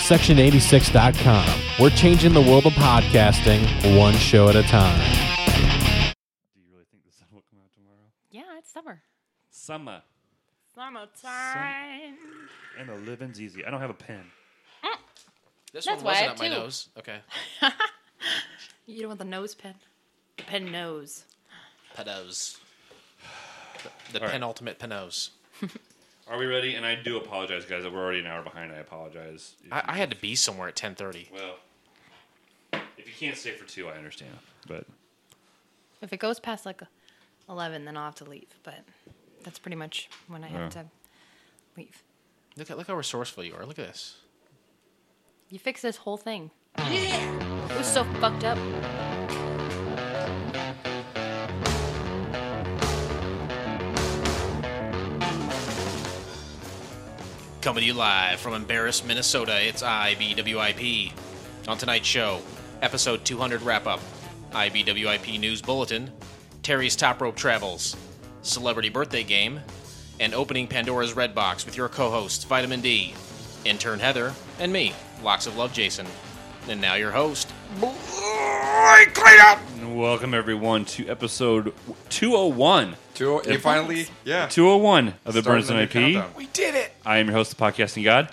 Section86.com. We're changing the world of podcasting one show at a time. Do you really think the sun will come out tomorrow? Yeah, it's summer. Summer. Summertime. And the living's easy. I don't have a pen. This That's one why I wasn't have up my two. nose. Okay. You don't want the nose pen? The pen nose. Pedos. The All right. penultimate penos. Are we ready? And I do apologize, guys. We're already an hour behind. I apologize. I had to be somewhere at 10:30. Well, if you can't stay for 2, I understand. But If it goes past like 11, then I'll have to leave. But that's pretty much when I have to leave. Look how resourceful you are. Look at this. You fix this whole thing. Yeah. It was so fucked up. Coming to you live from embarrassed Minnesota, it's IBWIP. On tonight's show, episode 200 wrap-up, IBWIP News Bulletin, Terry's Top Rope Travels, Celebrity Birthday Game, and opening Pandora's Red Box with your co-hosts, Vitamin D, intern Heather, and me, Locks of Love Jason. And now your host, welcome, everyone, to episode 201. You finally, 201 of the Burns and IP. Countdown. we did it! I am your host, the Podcasting God.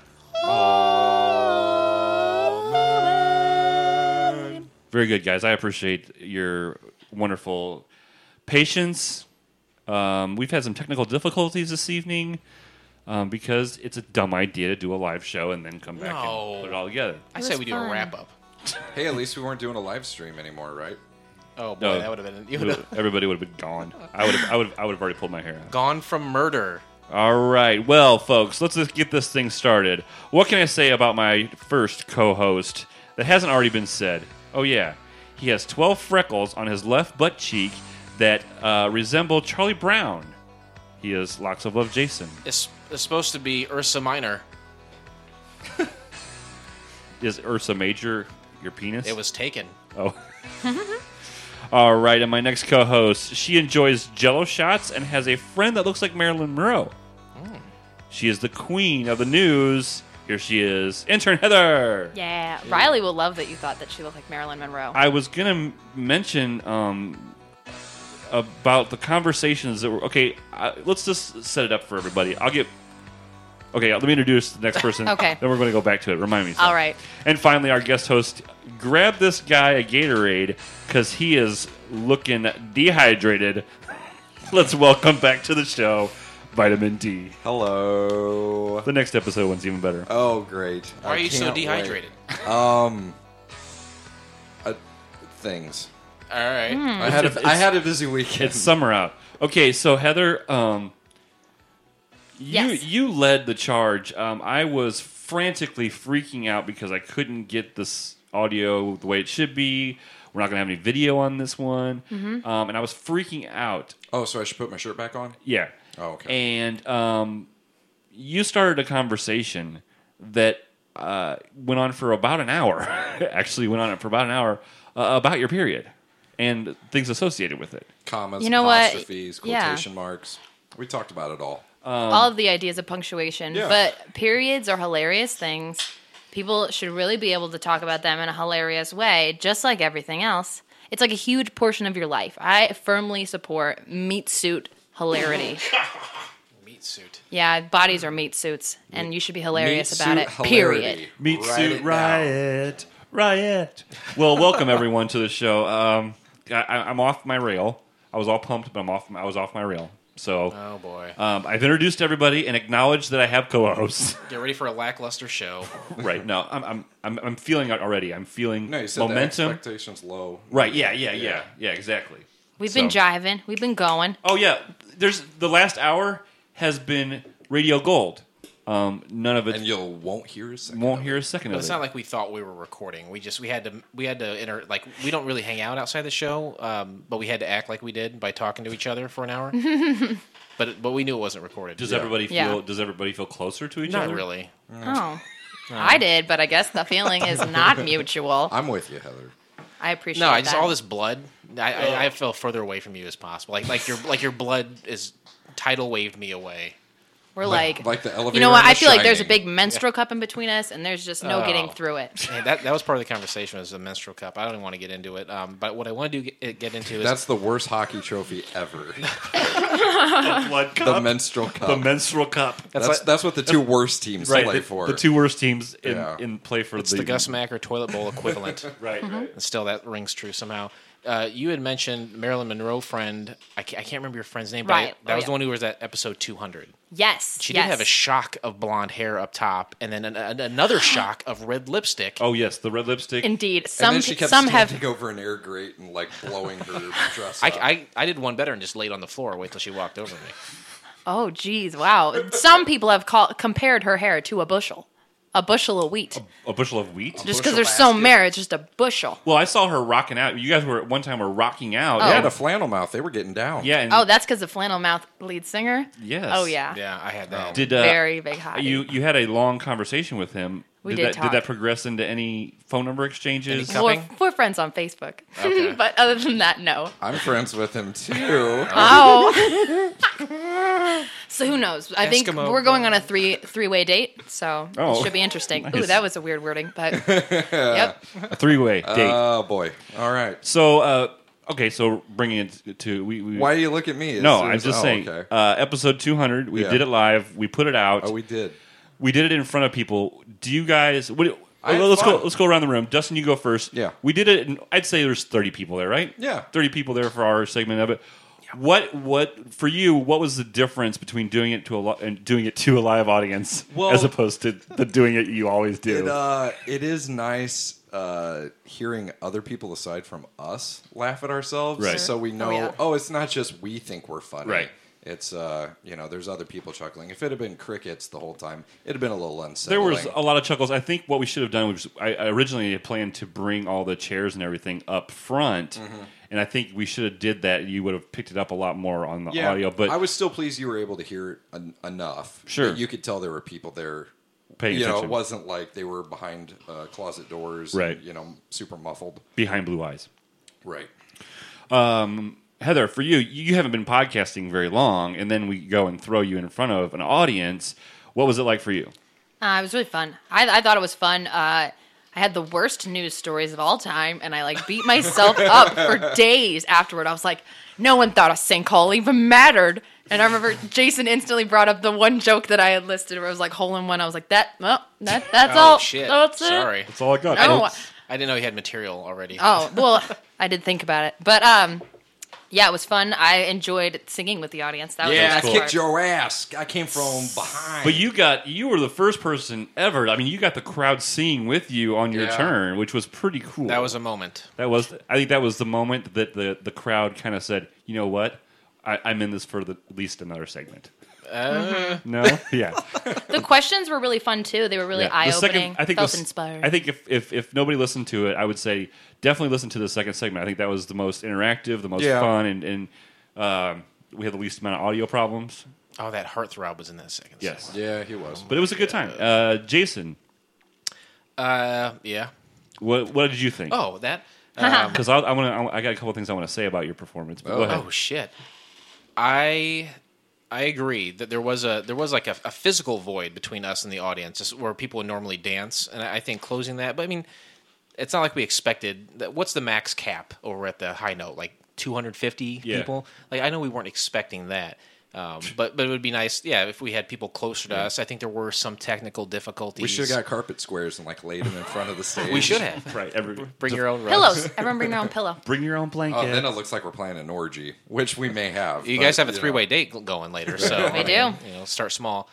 Very good, guys. I appreciate your wonderful patience. We've had some technical difficulties this evening because it's a dumb idea to do a live show and then come back No. and put it all together. I It say was we do a fun. wrap-up. Hey, at least we weren't doing a live stream anymore, right? Oh boy, No. that would have been... Everybody would have been gone. I would have already pulled my hair out. Gone from murder. All right. Well, folks, let's just get this thing started. What can I say about my first co-host that hasn't already been said? Oh, yeah. He has 12 freckles on his left butt cheek that resemble Charlie Brown. He is Locks of Love Jason. It's supposed to be Ursa Minor. Is Ursa Major your penis? It was taken. Oh. All right. And my next co-host, she enjoys Jell-O shots and has a friend that looks like Marilyn Monroe. She is the queen of the news. Here she is, intern Heather. Yeah. Riley will love that you thought that she looked like Marilyn Monroe. I was going to mention about the conversations that were... Okay, let's just set it up for everybody. Okay, let me introduce the next person. Okay. Then we're going to go back to it. Remind me. All right. And finally, our guest host, grab this guy a Gatorade because he is looking dehydrated. Let's welcome back to the show, Vitamin D. Hello. The next episode one's even better. Oh, great. Why are you so dehydrated? Things. All right. I had a busy weekend. It's summer out. Okay, so Heather, Yes. you led the charge. I was frantically freaking out because I couldn't get this audio the way it should be. We're not going to have any video on this one. And I was freaking out. Oh, so I should put my shirt back on? Yeah. Oh, okay. And you started a conversation that went on for about an hour. Actually went on for about an hour about your period and things associated with it. Commas, You know what? apostrophes, Yeah. quotation marks. We talked about it all. All of the ideas of punctuation. Yeah. But periods are hilarious things. People should really be able to talk about them in a hilarious way, just like everything else. It's like a huge portion of your life. I firmly support meat suit hilarity. Meat suit. Yeah, bodies are meat suits, and you should be hilarious Meat about suit it. hilarity. Period. Meat Write Suit it down. Riot. Well, welcome everyone to the show. I'm off my rail. I was all pumped, but I was off my rail. So Oh boy. I've introduced everybody and acknowledged that I have co-hosts. Get ready for a lackluster show. Right? No, I'm feeling it already. I'm feeling No, you said momentum. the expectations low. Right? Yeah. Exactly. We've been So- jiving. We've been going. Oh yeah. There's the last hour has been radio gold. None of it And you won't hear a second. won't of hear it. a second But of it's it. not like we thought we were recording. We had to like we don't really hang out outside the show, but we had to act like we did by talking to each other for an hour. but we knew it wasn't recorded. Does Yeah. everybody feel? Yeah. Does everybody feel closer to each Not other? really. Oh. I did, but I guess the feeling is not mutual. I'm with you, Heather. I appreciate No, that. I just all this blood. I feel further away from you as possible. Like your blood is tidal waved me away. We're like the elevator. you know what? in The I feel like there's a Shining. big menstrual cup in between us, and there's just no getting through it. And that was part of the conversation was the menstrual cup. I don't even want to get into it. But what I want to get into is That's the worst hockey trophy ever. Blood The cup. menstrual cup. The menstrual cup. That's what the two worst teams play for. The two worst teams Yeah. in play for it's the Gus Macker toilet bowl equivalent. Right, Mm-hmm. right. And still, that rings true somehow. You had mentioned Marilyn Monroe friend. I can't remember your friend's name, but Right. that Oh, was yeah. the one who was at episode 200. Yes, She yes. did have a shock of blonde hair up top, and then another shock of red lipstick. Oh yes, the red lipstick. Indeed, and some then she kept some have. standing over an air grate and like blowing her dress up. I did one better and just laid on the floor. Wait till she walked over me. Oh, geez, wow. Some people have compared her hair to a bushel of wheat. A bushel of wheat. Just because bushel there's so basket. many, it's just a bushel. Well, I saw her rocking out. You guys were at one time were rocking out. Oh. Yeah, the flannel mouth. They were getting down. Yeah. And Oh, that's because the flannel mouth lead singer. Yes. Oh yeah. Yeah, I had that. Did Very big hottie. you had a long conversation with him? We did did that, talk. Did that progress into any phone number exchanges? Any We're, cupping? we're friends on Facebook, Okay. but other than that, no. I'm friends with him too. Oh. So who knows? I think Eskimo we're going on a three-way date, so Oh. it should be interesting. Ooh, Nice. that was a weird wording, but yep. A three-way date. Oh boy. All right. So okay, so bringing it to we Why do you look at me? It no, seems- I'm just oh, saying. Okay. Episode 200, we Yeah. did it live. We put it out. Oh, we did. We did it in front of people. Do you guys? I had Let's fun. go. Let's go around the room. Dustin, you go first. Yeah. We did it. I'd say there's 30 people there, right? Yeah. 30 people there for our segment of it. What for you? What was the difference between doing it to a live audience Well- as opposed to the doing it you always do? It is nice hearing other people aside from us laugh at ourselves, Right. so we know. yeah. Oh, it's not just we think we're funny. Right. It's there's other people chuckling. If it had been crickets the whole time, it'd have been a little unsettling. There was a lot of chuckles. I think what we should have done was I originally had planned to bring all the chairs and everything up front, and I think we should have did that. You would have picked it up a lot more on the audio, but I was still pleased you were able to hear it enough. Sure. that you could tell there were people there. paying You know, attention it wasn't like they were behind closet doors, Right. And, super muffled. behind blue eyes. Right. Heather, for you haven't been podcasting very long, and then we go and throw you in front of an audience. What was it like for you? It was really fun. I thought it was fun. I had the worst news stories of all time, and I beat myself up for days afterward. I was like, no one thought a sinkhole even mattered. And I remember Jason instantly brought up the one joke that I had listed where it was like hole in one. I was like, that's Oh, all. shit. That's it. Sorry. That's all I got. No. folks. I didn't know you had material already. Oh, well, I did think about it. But yeah, it was fun. I enjoyed singing with the audience. That was Yeah, the I best kicked part. your ass. I came from behind. But you were the first person ever. I mean, you got the crowd singing with you on your Yeah. turn, which was pretty cool. That was a moment. I think that was the moment that the crowd kind of said, you know what, I'm in this for at least another segment. No, yeah. The questions were really fun too. They were really Yeah. eye-opening. I think Felt the- inspired. I think if nobody listened to it, I would say definitely listen to the second segment. I think that was the most interactive, the most Yeah. fun, and we had the least amount of audio problems. Oh, that heartthrob was in that second. Yes, Yeah, he was. but it was a good time. Jason, Yeah. what did you think? Oh, that. Because I got a couple things I want to say about your performance. But go ahead. Oh shit. I agree that there was like a physical void between us and the audience, just where people would normally dance, and I think closing that. But I mean, it's not like we expected. What's the max cap over at the high note? Like 250 Yeah. people. Like I know we weren't expecting that. But it would be nice, yeah, if we had people closer to us. I think there were some technical difficulties. We should have got carpet squares and laid them in front of the stage. We should have. Right. Bring your own rugs. Pillows. Everyone bring their own pillow. Bring your own blanket. Oh, then it looks like we're playing an orgy, which we may have. You but, guys have a know. three-way date going later, so We do. You know, start small.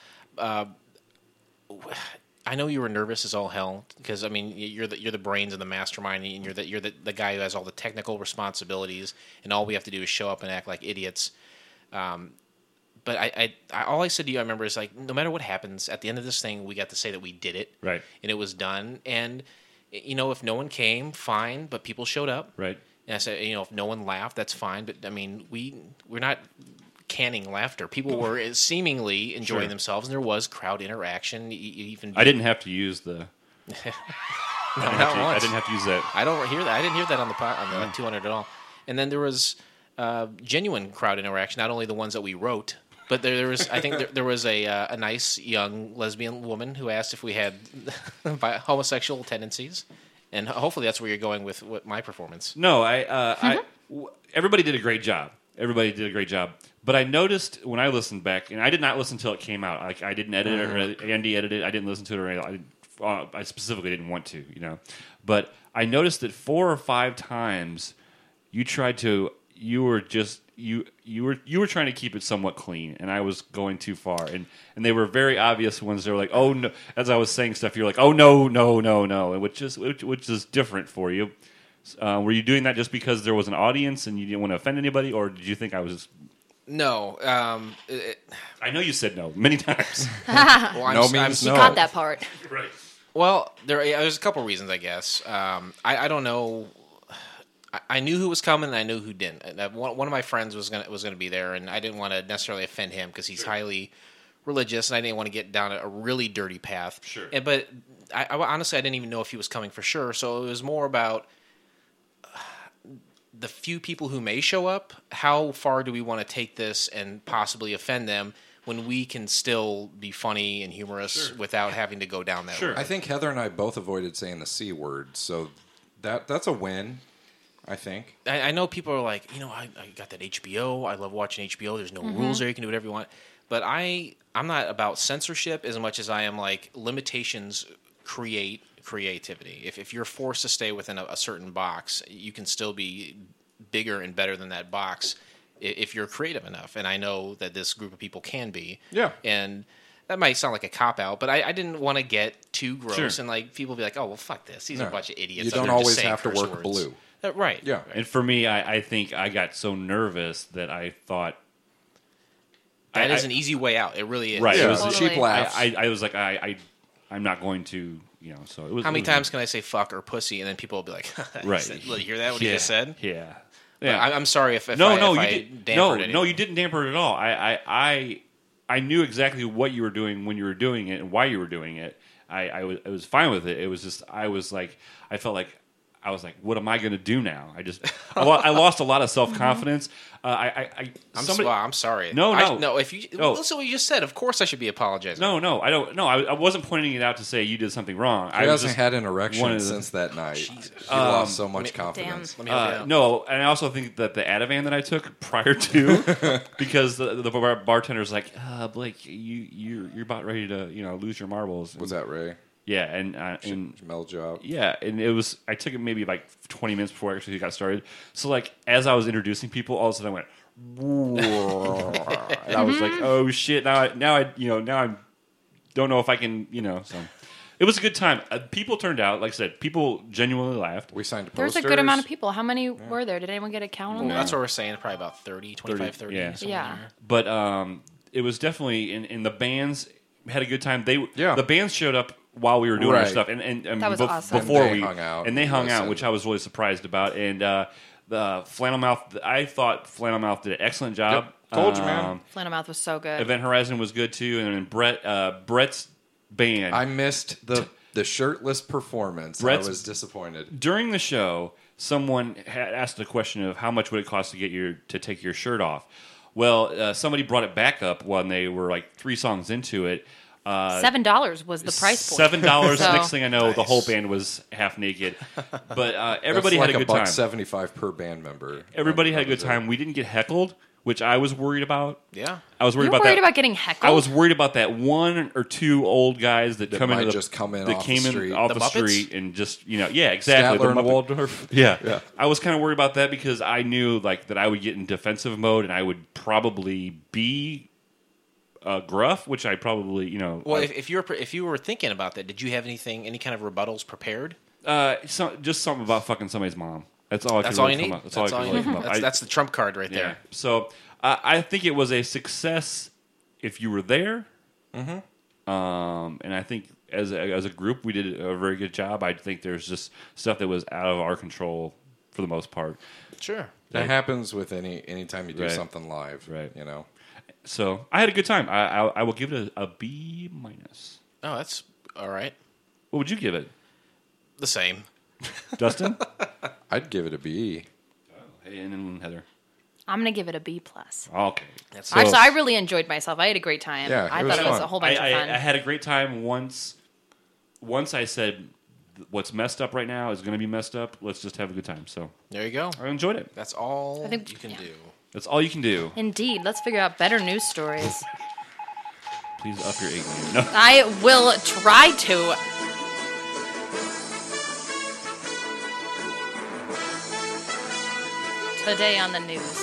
I know you were nervous as all hell because I mean you're the brains of the mastermind, and you're the guy who has all the technical responsibilities, and all we have to do is show up and act like idiots. But I all I said to you, I remember, is like, no matter what happens at the end of this thing, we got to say that we did it, Right. and it was done. And you know, if no one came, fine, but people showed up, Right. And I said, you know, if no one laughed, that's fine. But I mean, we're not canning laughter. People were seemingly enjoying Sure. themselves, and there was crowd interaction. Even I didn't have to use the. not I once. didn't have to use that. I don't hear that. I didn't hear that on the 200 at all. And then there was genuine crowd interaction. Not only the ones that we wrote, But there was, I think there was a nice young lesbian woman who asked if we had homosexual tendencies, and hopefully that's where you're going with my performance. No, everybody did a great job. Everybody did a great job. But I noticed when I listened back, and I did not listen until it came out. Like I didn't edit it, or Andy edited it. I didn't listen to it, or I specifically didn't want to, But I noticed that 4 or 5 times you were trying to keep it somewhat clean, and I was going too far, and they were very obvious ones. They were like, "Oh no!" As I was saying stuff, you're like, "Oh no, no, no, no," and which is different for you. Were you doing that just because there was an audience and you didn't want to offend anybody, or did you think I was? No. I know you said no many times. Well, No means You no. caught that part. Right. Well, there's a couple reasons, I guess. I don't know. I knew who was coming, and I knew who didn't. One of my friends was gonna be there, and I didn't want to necessarily offend him because he's highly religious, and I didn't want to get down a really dirty path. Sure. But I honestly, I didn't even know if he was coming for sure. So it was more about the few people who may show up. How far do we want to take this and possibly offend them when we can still be funny and humorous without having to go down that road? I think Heather and I both avoided saying the C word, so that's a win, I think. I know people are like, I got that HBO. I love watching HBO. There's no rules there. You can do whatever you want. But I'm not about censorship as much as I am like limitations create creativity. If you're forced to stay within a certain box, you can still be bigger and better than that box if you're creative enough. And I know that this group of people can be. Yeah. And that might sound like a cop-out, but I didn't want to get too gross. Sure. And like people be like, oh, well, fuck this. These are a bunch of idiots. You don't They're just always saying have to curse work words. blue. Right. Yeah. And for me, I think I got so nervous that I thought That is an easy way out. It really is. Right. Yeah, It was Totally. cheap laughs. I was like I'm not going to So it was. How many it was- times can I say fuck or pussy, and then people will be like, Right. You hear that? What he just said? Yeah. I'm sorry if you I did. dampened it. No, you didn't damper it at all. I knew exactly what you were doing when you were doing it and why you were doing it. I was fine with it. It was just I was like I was like, what am I going to do now? I lost a lot of self confidence. I'm sorry. No. If you listen to what you just said, of course I should be apologizing. No, I don't. No, I wasn't pointing it out to say you did something wrong. He I was hasn't just had an erection wanted to- since that night. He lost so much Damn. confidence. Let me help you out. No, and I also think that the Ativan that I took prior to, because the bartender's like, Blake, you're about ready to lose your marbles. Was that Ray? Yeah, and Mel job. yeah, and it was. I took it maybe like 20 minutes before actually got started. So like as I was introducing people, all of a sudden I went, and I was like, oh shit! Now I don't know if I can. So it was a good time. People turned out, like I said, people genuinely laughed. We signed There's posters. a good amount of people. How many were there? Did anyone get a count on that? That's what we're saying. Probably about 25, 30. yeah. somewhere Yeah. in there. But it was definitely in the bands had a good time. Yeah. The bands showed up while we were doing our Right. stuff, and That was awesome. before And they we hung out and they and hung out, listened. which I was really surprised about. And the Flannel Mouth, I thought Flannel Mouth did an excellent job. Yep. Told you, man. Flannelmouth was so good. Event Horizon was good too, and then Brett's band. I missed the shirtless performance. Brett's- I was disappointed. During the show, someone had asked the question of how much would it cost to take your shirt off. Well, somebody brought it back up when they were like 3 songs into it. $7 was the price point. $7. So- Next thing I know, the whole band was half naked. But everybody That's had a like good time. $1.75 per band member. Everybody had a That good was it. time. We didn't get heckled, which I was worried about. Yeah. I was worried You were about worried that. about getting heckled? I was worried about that 1 or 2 old guys that come might into just come in that off came the in street. off The the Muppets? street and just yeah, exactly. Statler The and Muppet- Waldorf. Yeah. I was kind of worried about that because I knew like that I would get in defensive mode and I would probably be gruff, which I probably Well, if you were thinking about that, did you have any kind of rebuttals prepared? just something about fucking somebody's mom. That's all. That's could all really you come need. up. That's all I could you really need. come up. That's the trump card right Yeah. there. So I think it was a success if you were there. Mm-hmm. And I think as a group, we did a very good job. I think there's just stuff that was out of our control for the most part. Sure. That happens with any time you do Right. something live. Right. So I had a good time. I will give it a B minus. Oh, that's all right. What would you give it, The same. Dustin? I'd give it a B. Hey, and then Heather. I'm gonna give it a B+. Okay. Actually, I really enjoyed myself. I had a great time. Yeah, I it was thought it was fun. a whole bunch of fun. I had a great time once. Once I said, "What's messed up right now is going to be messed up. Let's just have a good time." So There you go. I enjoyed it. That's all I think- you can yeah. do. That's all you can do. Indeed. Let's figure out better news stories. Please up your 8 game. No. I will try to. Today on the news.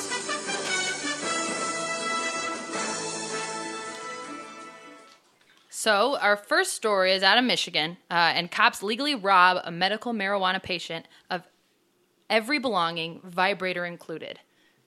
So, our first story is out of Michigan, and cops legally rob a medical marijuana patient of every belonging, vibrator included.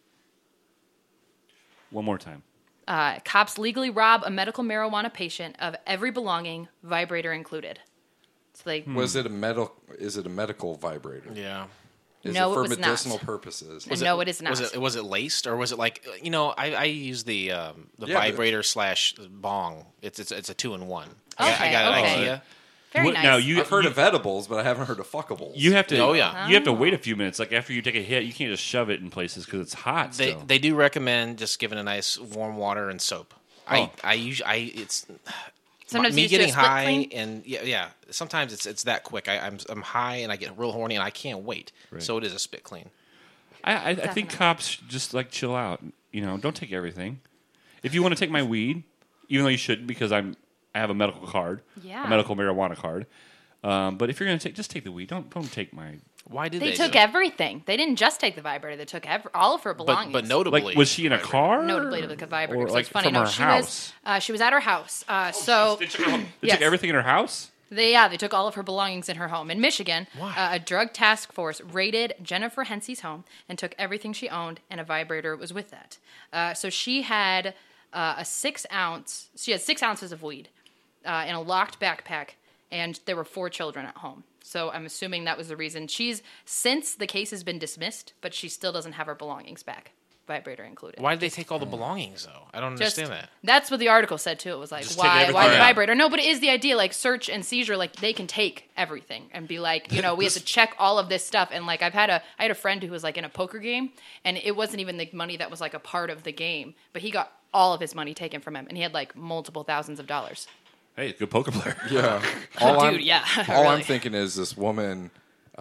One more time. Cops legally rob a medical marijuana patient of every belonging, vibrator included. So they Was it a Is it a medical vibrator? Yeah. Is No, it it for was not. medicinal purposes? No, it is not. Was it laced or was it like I use the Yeah, vibrator slash bong. It's a 2-in-1. Okay, I got an okay. idea. Very What- nice. Now you I've heard of edibles, but I haven't heard of fuckables. you have to. Oh, yeah. You have to wait a few minutes. Like after you take a hit, you can't just shove it in places because it's hot. They still. they do recommend just giving a nice warm water and soap. Oh. I usually it's Sometimes me you just do a getting split high clean? and yeah. Sometimes it's that quick. I'm high and I get real horny and I can't wait. Right. So it is a spit clean. I think Definitely. cops just like chill out. You know, don't take everything. If you want to take my weed, even though you shouldn't, because I have a medical card, Yeah. a medical marijuana card. But if you're gonna just take the weed. Don't take my. Why did They they took do it? everything. They didn't just take the vibrator. They took all of her belongings. But notably, Like, was she in a car? Notably to the vibrator. Or So like it's funny. from No, her she house? she was at her house. So They took Yes. everything in her house. they took all of her belongings in her home in Michigan. Why? A drug task force raided Jennifer Hensey's home and took everything she owned, and a vibrator was with that. So she had a 6 ounce. She had 6 ounces of weed in a locked backpack, and there were 4 children at home. So I'm assuming that was the reason. Since the case has been dismissed, but she still doesn't have her belongings back, vibrator included. Why did they take all the belongings though? I don't Just- understand that. That's what the article said too. It was like, Just take why everything the out. vibrator? No, but it is the idea, like search and seizure, like they can take everything and be like, we have to check all of this stuff. And like I had a friend who was like in a poker game, and it wasn't even the money that was like a part of the game, but he got all of his money taken from him, and he had like multiple thousands of dollars. Hey, good poker player. Yeah. Dude, yeah, All I'm really. thinking is this woman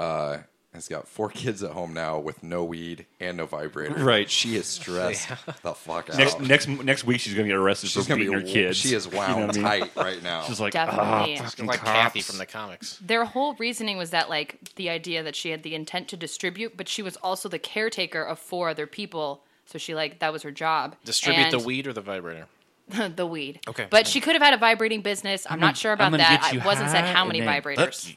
has got 4 kids at home now with no weed and no vibrator. Right. She is stressed the fuck out. Next week she's gonna get arrested She's for gonna beating her be. kids. She is You know wound what I mean? tight right now. She's like, Definitely. fucking Like cops. Kathy from the comics. Their whole reasoning was that like the idea that she had the intent to distribute, but she was also the caretaker of 4 other people. So she that was her job. Distribute the And- weed or the vibrator? the weed. Okay. But she could have had a vibrating business. I'm not sure about that. It wasn't said how many vibrators.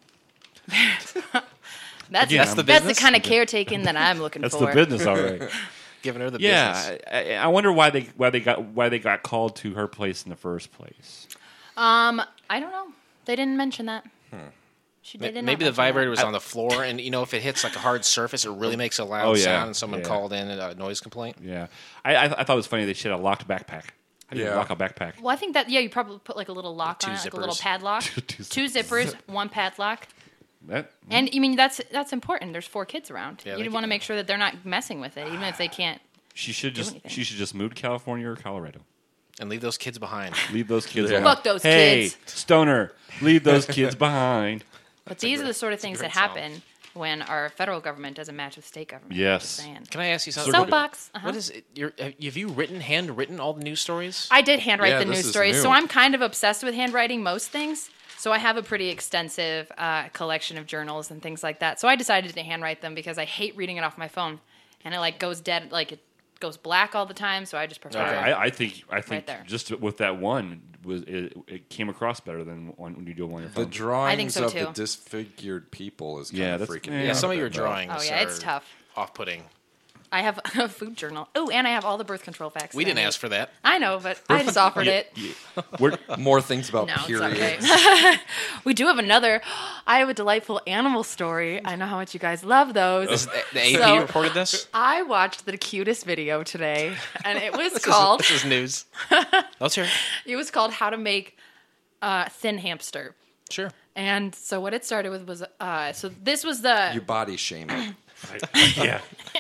That's Again, the I'm- kind of caretaking that I'm looking That's for. the business, all right. Giving her the business. Yeah, I wonder why they got called to her place in the first place. I don't know. They didn't mention that. She did not Maybe the mention vibrator that. was on the floor, and if it hits like a hard surface, it really makes a loud Oh, yeah. sound. And someone Yeah. called in a noise complaint. Yeah, I thought it was funny they should have locked a backpack. How do you Yeah. lock a backpack? Well, I think that you probably put like a little lock Two on it, like a little zippers. padlock. Two 2 zippers, 1 padlock. That And I mean that's important. There's 4 kids around. Yeah, You they want to can- make sure that they're not messing with it, even if they can't. she should anything. just move to California or Colorado. And leave those kids behind. Leave those kids Yeah. alone. Fuck those hey, kids. Stoner, leave those kids behind. But these are the sort of things that great song. happen when our federal government doesn't match with state government. Yes. Just saying. Can I ask you something? Soapbox. What is it? Have you handwritten all the news stories? I did handwrite Yeah, the this news is stories, new. so I'm kind of obsessed with handwriting most things. So I have a pretty extensive collection of journals and things like that. So I decided to handwrite them because I hate reading it off my phone, and it goes dead, it goes black all the time. So I just prefer. I think Right there. just with that one it came across better than when you do one on your The phone. drawings so, of too. the disfigured people is kind Yeah, of that's- freaking yeah. me Yeah, out some a of your bit, though. drawings. Oh, yeah, it's are tough. Off-putting. I have a food journal. Oh, and I have all the birth control facts. We that I didn't need. ask for that. I know, but I just offered it. We're, More things about No, it's periods. okay. We do have another. I have a delightful animal story. I know how much you guys love those. The AP So- reported this. I watched the cutest video today, and it was called. This is news. Let's hear it. It was called "How to Make Thin Hamster." Sure. And so what it started with was so this was the You body shame it. yeah.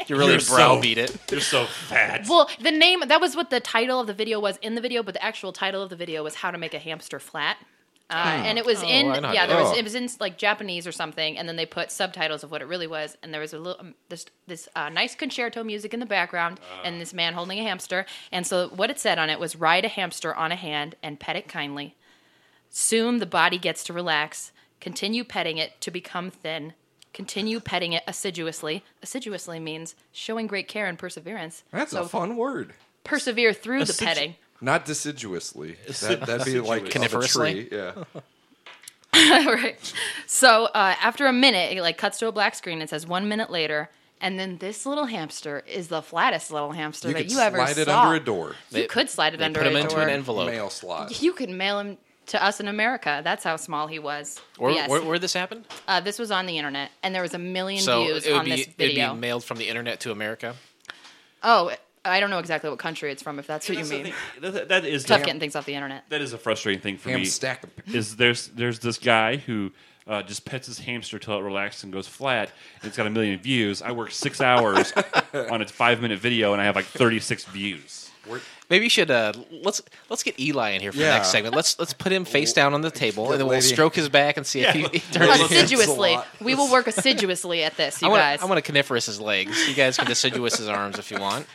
You really You're so- browbeat it. You're so fat. Well, the name, that was what the title of the video was in the video, but the actual title of the video was How to Make a Hamster Flat. And it was I know how to do it was in like Japanese or something, and then they put subtitles of what it really was, and there was a little this nice concerto music in the background, and this man holding a hamster, and so what it said on it was ride a hamster on a hand and pet it kindly. Soon the body gets to relax. Continue petting it to become thin. Continue petting it assiduously. Assiduously means showing great care and perseverance. That's a fun word. Persevere through the petting. Not deciduously. That'd be like Coniferously? of a tree. Yeah. Right. So after a minute, it like cuts to a black screen and says 1 minute later, and then this little hamster is the flattest little hamster You that could you ever slide it saw. under a door. You could slide it They under put him a into door. an envelope. Mail slot. You could mail him to us in America. That's how small he was. Where, Yes. where this happened? This was on the internet, and there was 1 million So views it would on this it'd video. be mailed from the internet to America. Oh, I don't know exactly what country it's from, if that's what you That's the mean. thing. That is Tough getting things off the internet. that is a frustrating thing for Ham me. stack. Is there's this guy who just pets his hamster till it relaxes and goes flat, and it's got 1 million views. I work 6 hours on a 5-minute video, and I have like 36 views. Maybe you should let's get Eli in here for the Yeah. next segment. Let's put him face down on the table, and then we'll lady. stroke his back and see if he turns. That's Assiduously. a lot. We will work assiduously at this, you guys. I want to coniferous his legs. You guys can deciduous his arms if you want.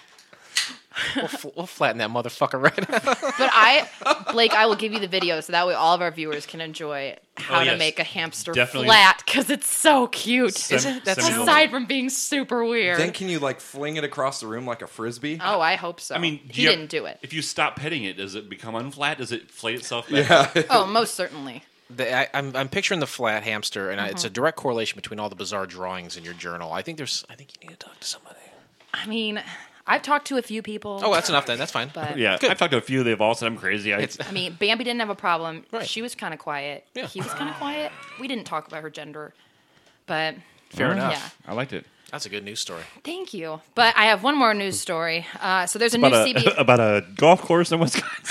We'll flatten that motherfucker right now. But Blake, I will give you the video so that way all of our viewers can enjoy how to yes. make a hamster Definitely. flat because it's so cute. Send me the Aside from being super weird. Then can you like fling it across the room like a frisbee? Oh, I hope so. I mean, he didn't do it. If you stop petting it, does it become unflat? Does it inflate itself back? Yeah. Oh, most certainly. I'm picturing the flat hamster, and it's a direct correlation between all the bizarre drawings in your journal. I think you need to talk to somebody. I mean, I've talked to a few people. Oh, that's enough then. That's fine. But Yeah, Good. I've talked to a few. They've all said I'm crazy. I mean, Bambi didn't have a problem. Right. She was kind of quiet. Yeah. He was kind of quiet. We didn't talk about her gender, but Fair enough. yeah. I liked it. That's a good news story. Thank you. But I have one more news story. So there's a new About CBS. about a golf course in Wisconsin.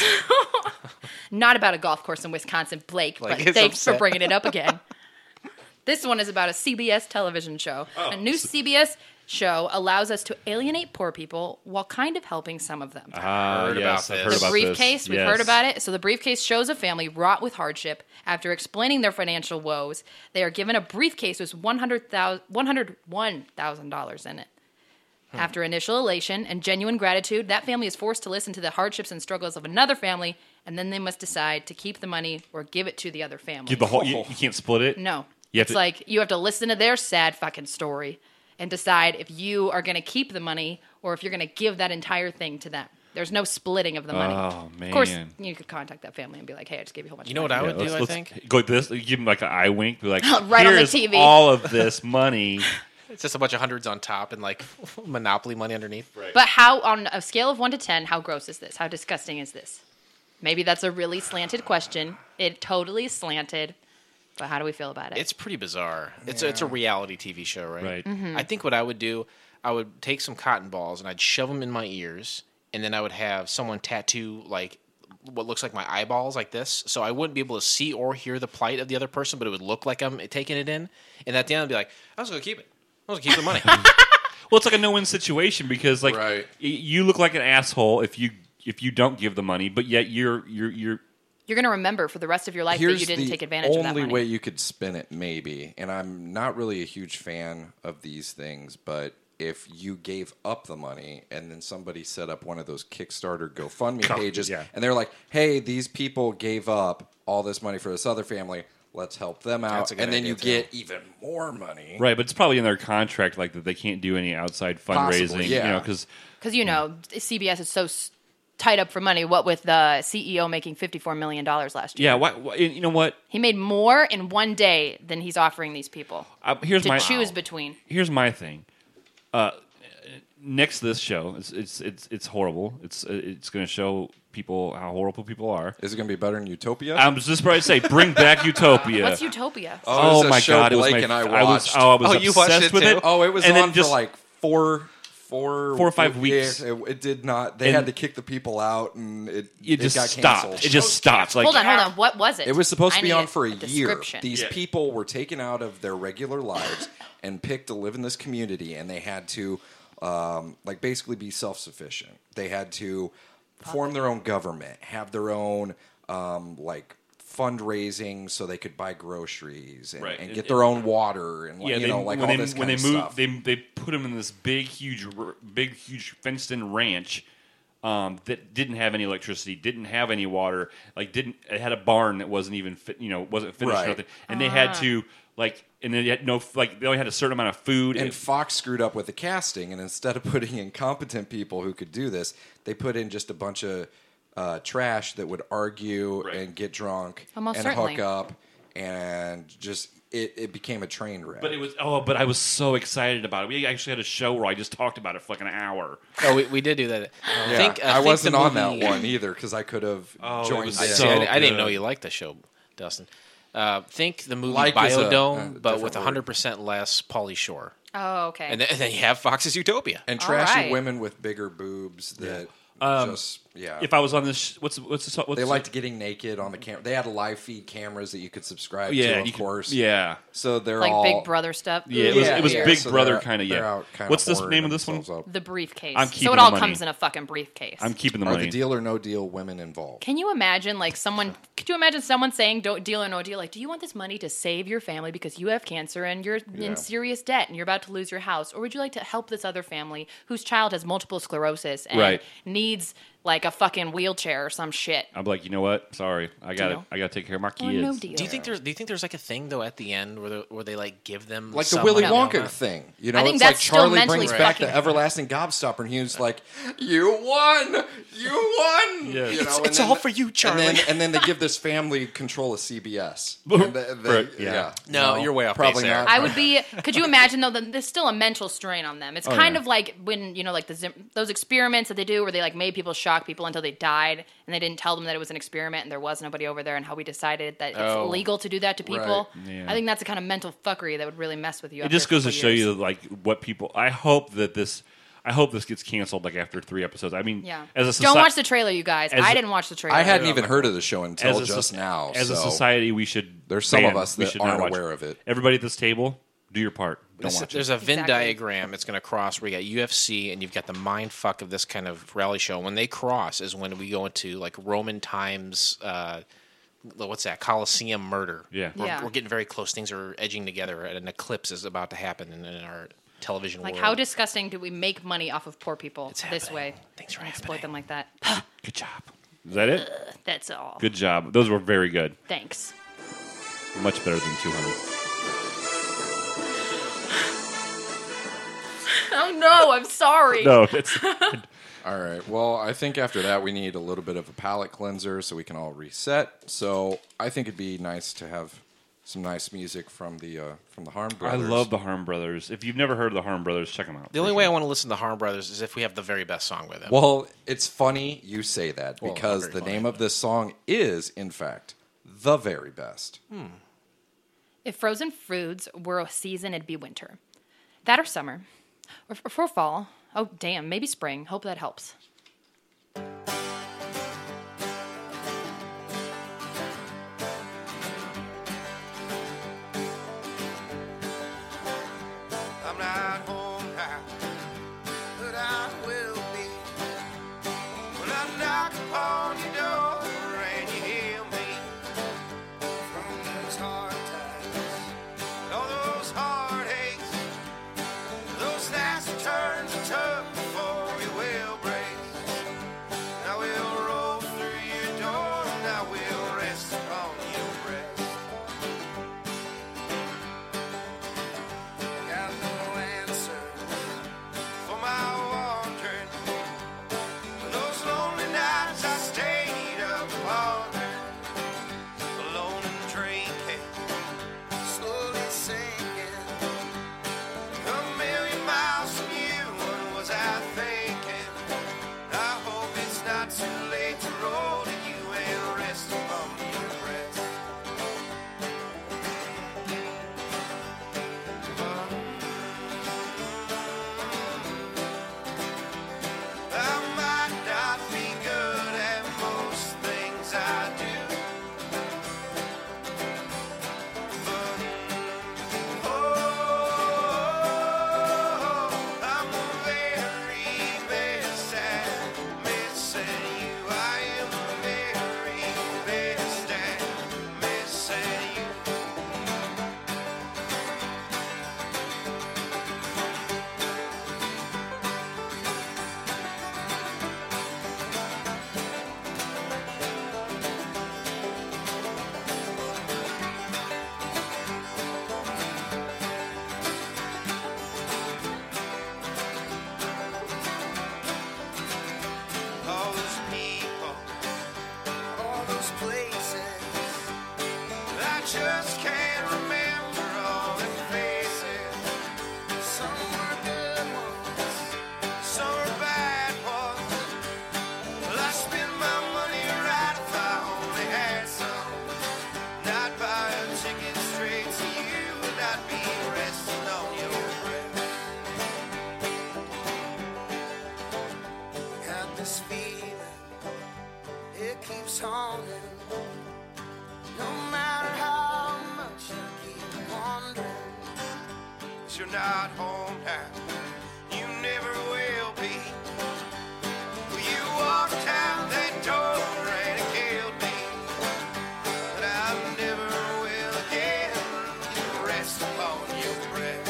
Not about a golf course in Wisconsin, Blake, Blake but is thanks upset. for bringing it up again. This one is about a CBS television show. A new CBS show allows us to alienate poor people while kind of helping some of them. Heard about I've this. heard The about briefcase, this. we've Yes. heard about it. So the briefcase shows a family wrought with hardship. After explaining their financial woes, they are given a briefcase with $101,000 in it. After initial elation and genuine gratitude, that family is forced to listen to the hardships and struggles of another family, and then they must decide to keep the money or give it to the other family. Give the whole. You can't split it. No. You have It's to- like you have to listen to their sad fucking story and decide if you are going to keep the money or if you're going to give that entire thing to them. There's no splitting of the money. Oh, Of course, man. you could contact that family and be like, hey, I just gave you a whole bunch You know of what money. I would do, I think? Go like this. Give him like an eye wink. Be like, Right on the here's TV. all of this money. It's just a bunch of hundreds on top and like Monopoly money underneath. Right. But how, on a scale of 1 to 10, how gross is this? How disgusting is this? Maybe that's a really slanted question. It totally slanted. But how do we feel about it? It's pretty bizarre. It's a reality TV show, right? Right. Mm-hmm. I think what I would do, I would take some cotton balls and I'd shove them in my ears, and then I would have someone tattoo like what looks like my eyeballs like this, so I wouldn't be able to see or hear the plight of the other person, but it would look like I'm taking it in. And at the end, I'd be like, I was going to keep it. I was going to keep the money. Well, it's like a no-win situation because like Right. you look like an asshole if you don't give the money, but yet you're You're going to remember for the rest of your life that Here's you didn't the take advantage of that only money. way you could spin it, maybe. And I'm not really a huge fan of these things, but if you gave up the money and then somebody set up one of those Kickstarter GoFundMe pages, yeah. and they're like, "Hey, these people gave up all this money for this other family. Let's help them out," That's a good and then idea, you too. get even more money. right, but it's probably in their contract like that they can't do any outside fundraising. Possibly, yeah. You know, because Because, CBS is so tied up for money. What with the CEO making $54 million last year? yeah, why, you know what? He made more in one day than he's offering these people Here's to my choose between. Here's my thing. Next to this show, it's horrible. It's going to show people how horrible people are. Is it going to be better than Utopia? I'm just about to say, bring back Utopia. What's Utopia? Oh, it Oh was a my show god, it was Blake my. and I I was watched. oh, I was Oh, you watched obsessed it with too? it. Oh, it was and on then just for like four 4 or 5 weeks. It did not. They And- had to kick the people out, and it just got stopped. canceled. It just stopped. Like Hold on. What was it? It was supposed to I be need on for a year. description. These Yeah. people were taken out of their regular lives and picked to live in this community, and they had to like basically be self-sufficient. They had to form their own government, have their own like fundraising so they could buy groceries and, Right. and get their own water and like, Yeah, like when all they, this when kind they of moved, stuff. they put them in this big, huge fenced-in ranch that didn't have any electricity, didn't have any water, like it had a barn that wasn't even wasn't finished, Right. or nothing. And they had to and they had no they only had a certain amount of food. And Fox screwed up with the casting, and instead of putting in competent people who could do this, they put in just a bunch of trash that would argue Right. and get drunk Almost and certainly. hook up, and just it became a train wreck. But it was but I was so excited about it. We actually had a show where I just talked about it for like an hour. Oh, we did do that. yeah, I think wasn't the on movie- that one either because I could have it joined was in. so I didn't know good. you liked the show, Dustin. Think the movie Like is a Biodome, but with different word. 100% less Pauly Shore. Oh, okay. And then you have Fox's Utopia. And All trashy right. women with bigger boobs that If I was on this, what's they liked getting naked on the camera. They had live feed cameras that you could subscribe yeah, to, of you could- course. yeah. So they're like all Big Brother stuff. Yeah, it was yeah. Big So Brother they're- kind of. they're Yeah. out kinda What's this whoring name of this one? themselves up. The briefcase. I'm So keeping it the all money. comes in a fucking briefcase. I'm keeping the Are money. the Deal or No Deal women involved? Can you imagine, like, someone? Could you imagine someone saying, "Don't deal or no deal"? Like, do you want this money to save your family because you have cancer and you're Yeah. in serious debt and you're about to lose your house, or would you like to help this other family whose child has multiple sclerosis and Right. needs like a fucking wheelchair or some shit? I'm like, you know what? Sorry, I got Deal. to take care of my Or kids. no deal. Do you think there's like a thing though at the end where they like give them Like the some Willy money? Wonka thing. You know, I think it's that's like still Charlie mentally brings back fucking- the everlasting gobstopper, and he was like, "You won! You won!" Yeah. You know, It's and all for you, Charlie. And then they give this family control of CBS. And Right, yeah. No, you're way off Probably base there. not. I would be. Could you imagine though? That there's still a mental strain on them. It's kind yeah. of like when like those experiments that they do, where they like made people shock people until they died, and they didn't tell them that it was an experiment and there was nobody over there, and how we decided that it's illegal to do that to people. Right. Yeah. I think that's the kind of mental fuckery that would really mess with you. It just goes to show you like what people. I hope this gets canceled like after 3 episodes. I mean, Yeah. as a Don't watch the trailer, you guys. as I a- didn't watch the trailer. I hadn't even heard of the show until as a just soc- now. As a so society, we should. there's some of ban- us we that should not aren't watch aware of it. Everybody at this table, do your part. Don't watch it. There's a Venn Exactly. diagram. It's going to cross where you got UFC and you've got the mind fuck of this kind of rally show. When they cross is when we go into like Roman times. What's that? Colosseum murder. Yeah. Yeah. We're getting very close. Things are edging together. An eclipse is about to happen in our television Like, world. how disgusting do we make money off of poor people It's this happening. way? Things are and exploit happening. them like that. Good job. Is that it? That's all. Good job. Those were very good. Thanks. Much better than 200. Oh no, I'm sorry. No, it's All right. Well, I think after that we need a little bit of a palate cleanser so we can all reset. So I think it'd be nice to have some nice music from the Harm I Brothers. love the Harm Brothers. If you've never heard of the Harm Brothers, check them out. The only way I want to listen to Harm Brothers is if we have the very best song with them. Well, it's funny you say that Well, because not the very name funny, of this song is, in fact, The Very Best. If frozen foods were a season, it'd be winter. That or summer. Or for fall. Oh, damn, maybe spring. Hope that helps. I'm not home now, but I will be. When I knock upon your door and you hear me from those hard times, all those heartaches, those nasty turns and tugs before you will break. guess you're not home now. You never will be. Well, you walked out that door and it killed me. But I never will again. Rest upon your breath.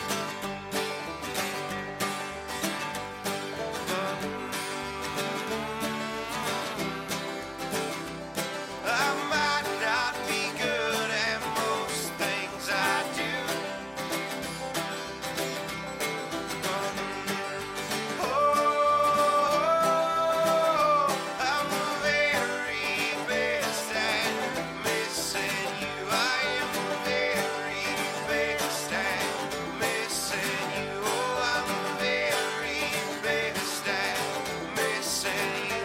I might not be good at most things I do. Oh, I'm the very best at missing you. I am the very best at missing you. Oh, I'm the very best at missing you.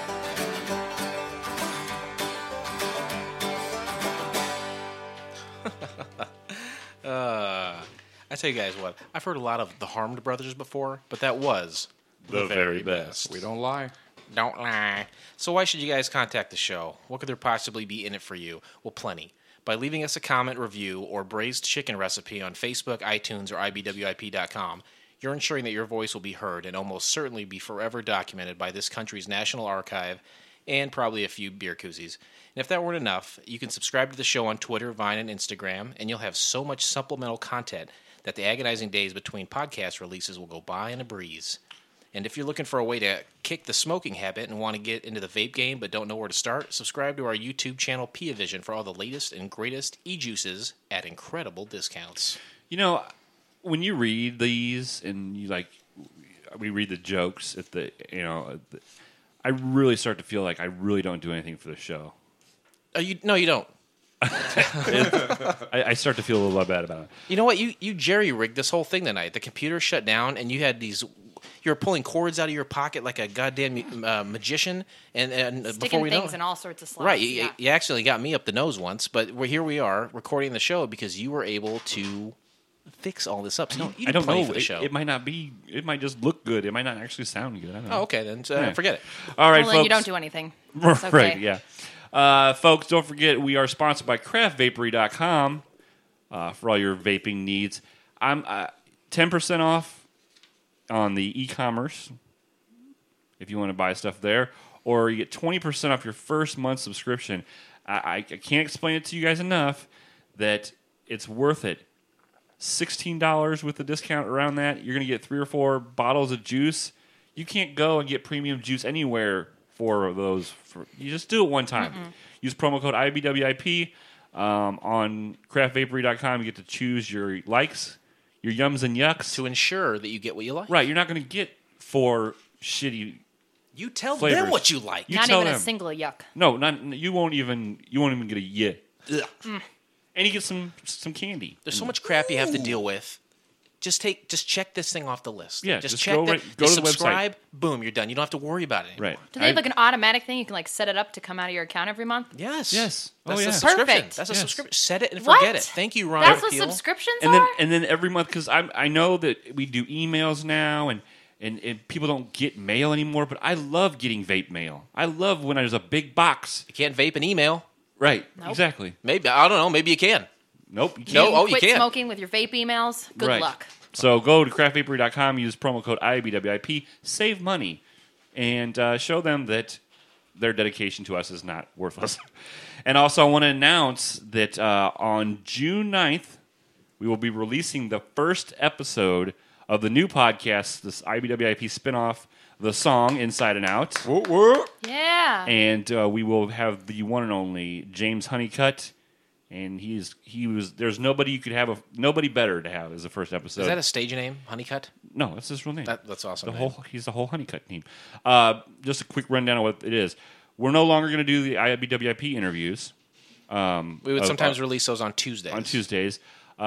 I tell you guys what, I've heard a lot of the Harmed Brothers before, but that was The very best. We don't lie. Don't lie. So why should you guys contact the show? What could there possibly be in it for you? Well, plenty. By leaving us a comment, review, or braised chicken recipe on Facebook, iTunes, or ibwip.com, you're ensuring that your voice will be heard and almost certainly be forever documented by this country's National Archive and probably a few beer koozies. And if that weren't enough, you can subscribe to the show on Twitter, Vine, and Instagram, and you'll have so much supplemental content that the agonizing days between podcast releases will go by in a breeze. And if you're looking for a way to kick the smoking habit and want to get into the vape game but don't know where to start, subscribe to our YouTube channel, Pia Vision, for all the latest and greatest e-juices at incredible discounts. You know, when you read these and you we read the jokes at the, I really start to feel like I really don't do anything for the show. No, you don't. I start to feel a little bit bad about it. You know what? You jerry-rigged this whole thing tonight. The computer shut down, and you had these... You were pulling cords out of your pocket like a goddamn magician, and before Sticking we know things it, in all sorts of slots. right? Yeah. You accidentally got me up the nose once, but here we are recording the show because you were able to fix all this up. So you I did don't plenty know. for the show. It might not be. It might just look good. It might not actually sound good. I don't know. Oh, okay, then Yeah. forget it. All right, Well, then folks. you don't do anything. It's okay. Right, yeah. Folks, don't forget we are sponsored by craftvapory.com for all your vaping needs. I'm 10% off on the e-commerce if you want to buy stuff there, or you get 20% off your first month subscription. I can't explain it to you guys enough that it's worth it. $16 with the discount around that. You're going to get 3 or 4 bottles of juice. You can't go and get premium juice anywhere for those. You just do it one time. Use promo code IBWIP on craftvapory.com. You get to choose your likes, your yums and yucks. To ensure that you get what you like. Right, you're not going to get 4 shitty. You tell Flavors. them what you like. You Not tell even them. a single yuck. No, you won't even get a yeah. And you get some candy. There's so much crap you have to deal with. Just check this thing off the list. Yeah, just just check go that. right- go to the website. subscribe. Boom, you're done. You don't have to worry about it anymore. Right. Do they have like an automatic thing you can like set it up to come out of your account every month? Yes. Yes. Oh, That's yeah. a subscription. Perfect. That's a Yes. subscription. Set it and What? forget it. Thank you, Ron. That's what Peel. subscriptions and are? then every month, because I know that we do emails now and people don't get mail anymore, but I love getting vape mail. I love when there's a big box. You can't vape and email. Right. Nope. Exactly. Maybe I don't know. Maybe you can. Nope. You can't. No. Oh, you Quit can. smoking with your vape emails. Good Right. luck. So go to craftvapory.com, use promo code IBWIP, save money, and show them that their dedication to us is not worthless. And also, I want to announce that on June 9th, we will be releasing the first episode of the new podcast, this IBWIP spinoff, The Song Inside and Out. Yeah. And we will have the one and only James Honeycutt. And he was. There's nobody you could have nobody better to have as the first episode. Is that a stage name? Honeycutt? No, that's his real name. That's awesome. He's the whole Honeycutt team. Just a quick rundown of what it is. We're no longer going to do the IBWIP interviews. We would sometimes release those on Tuesdays. On Tuesdays.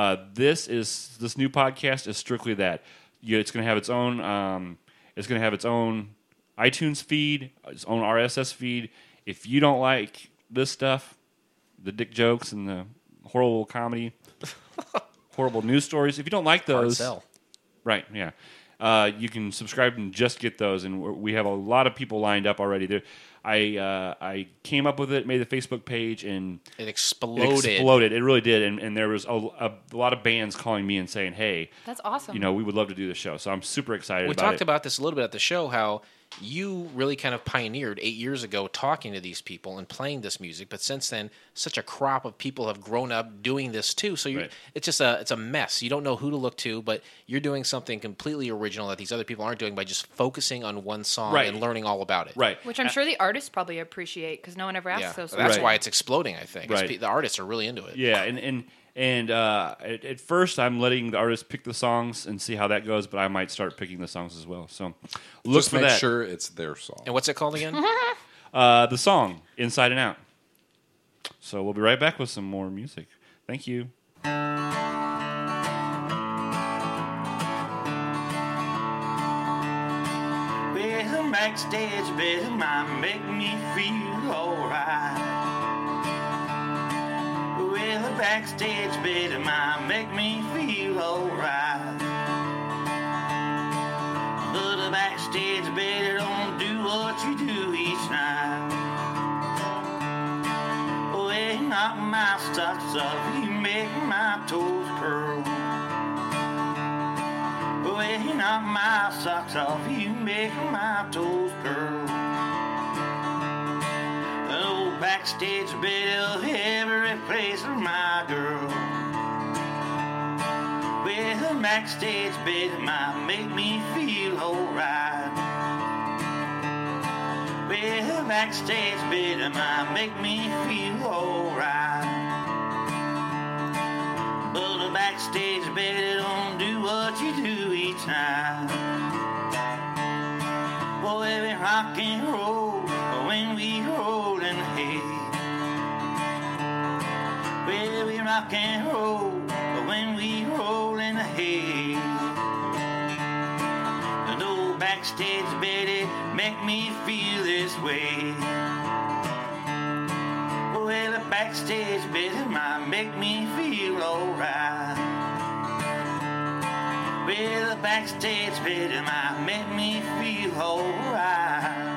This new podcast is strictly that. It's going to have its own. It's going to have its own iTunes feed, its own RSS feed. If you don't like this stuff, the dick jokes and the horrible comedy, horrible news stories, if you don't like Hard those, sell. right? Yeah. You can subscribe and just get those, and we have a lot of people lined up already. I came up with it, made the Facebook page, and It it exploded. exploded. It really did, and there was a lot of bands calling me and saying, "Hey, That's awesome. we would love to do the show." So I'm super excited We about talked it. about this a little bit at the show, how you really kind of pioneered 8 years ago talking to these people and playing this music, but since then such a crop of people have grown up doing this too, so Right. it's just a mess. You don't know who to look to, but you're doing something completely original that these other people aren't doing by just focusing on one song Right. and learning all about it. Right. Which I'm sure the artists probably appreciate because no one ever asks Yeah, those. that's Right. why it's exploding, I think. Right. The artists are really into it. Yeah, and at first I'm letting the artists pick the songs and see how that goes, but I might start picking the songs as well. So look Just for make that. sure it's their song. And what's it called again? The song Inside and Out. So we'll be right back with some more music. Thank you. Well, backstage bit might make me feel alright. Well, the backstage bit might make me feel alright. But the backstage bit don't do what you do each night. Well, you knock my socks off, you make my toes curl. Well, you knock my socks off, you make my toes curl. An old backstage bit of every place for my girl. Well, the backstage bit might make me feel alright. Well, the backstage bit might make me feel alright. But the backstage bit don't do what you do each night. Boy, we rock and roll when we roll in the hay. Well, we rock and roll when we roll in the hay. The old backstage bit make me feel this way. Well, the backstage bit might make me feel alright. Well, the backstage bit might make me feel alright.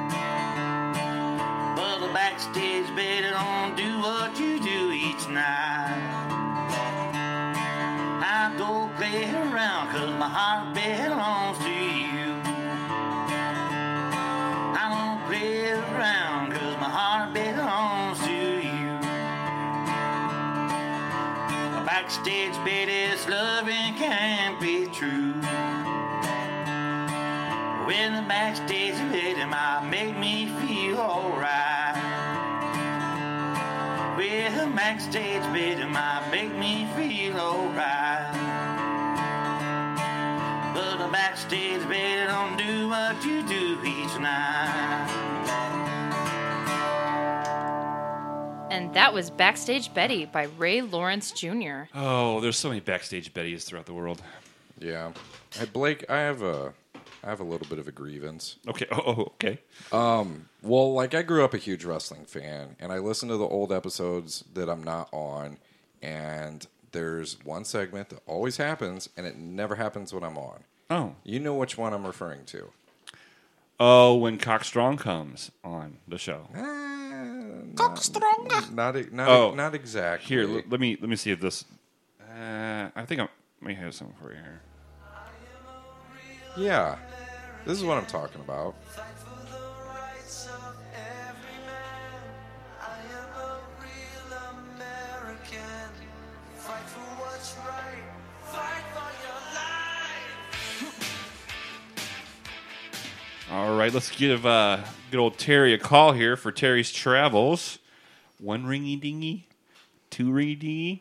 But the backstage bit don't do what you do each night. I don't play around 'cause my heart belongs to you. I don't play around 'cause my heart belongs to you. A backstage bit is loving can't be true. When the backstage bit might make me feel alright. Well, the backstage bit might make me feel alright. But the backstage bit don't do what you do each night. And that was Backstage Betty by Ray Lawrence Jr. Oh, there's so many backstage Bettys throughout the world. Yeah. Hey, Blake, I have a little bit of a grievance. Okay. Oh, okay. Well, like, I grew up a huge wrestling fan, and I listen to the old episodes that I'm not on, and there's one segment that always happens, and it never happens when I'm on. Oh. You know which one I'm referring to. Oh, when Cockstrong comes on the show. Not exactly. Here, let me see if this. I think I may have something for you here. Yeah. This is what I'm talking about. All right, let's give good old Terry a call here for Terry's Travels. 1 ringy dingy, 2 ringy dingy.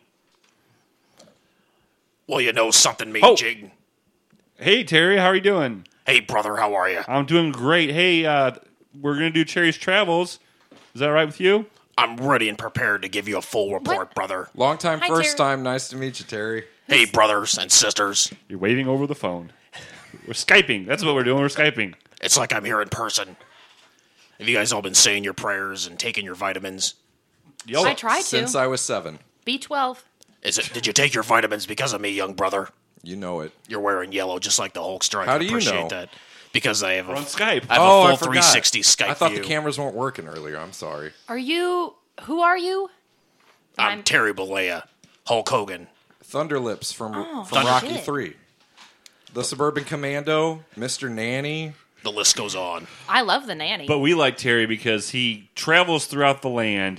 Well, you know something, me, Oh. Jig. Hey, Terry, how are you doing? Hey, brother, how are you? I'm doing great. Hey, we're going to do Terry's Travels. Is that all right with you? I'm ready and prepared to give you a full report, brother. Long time, Hi, first Terry. time. Nice to meet you, Terry. Hey, brothers and sisters. You're waiting over the phone. We're Skyping. That's what we're doing. We're Skyping. It's like I'm here in person. Have you guys all been saying your prayers and taking your vitamins? I tried Since to. I was 7. B12. Did you take your vitamins because of me, young brother? You know it. You're wearing yellow just like the Hulkster. I How can do you appreciate know? that. Because I have We're a, on Skype. I have Oh, a I full forgot. 360 Skype I thought view. the cameras weren't working earlier. I'm sorry. Who are you? I'm Terry Bollea, Hulk Hogan. Thunderlips from Thunder- Rocky shit. 3. The Suburban Commando, Mr. Nanny. The list goes on. I love the nanny. But we like Terry because he travels throughout the land.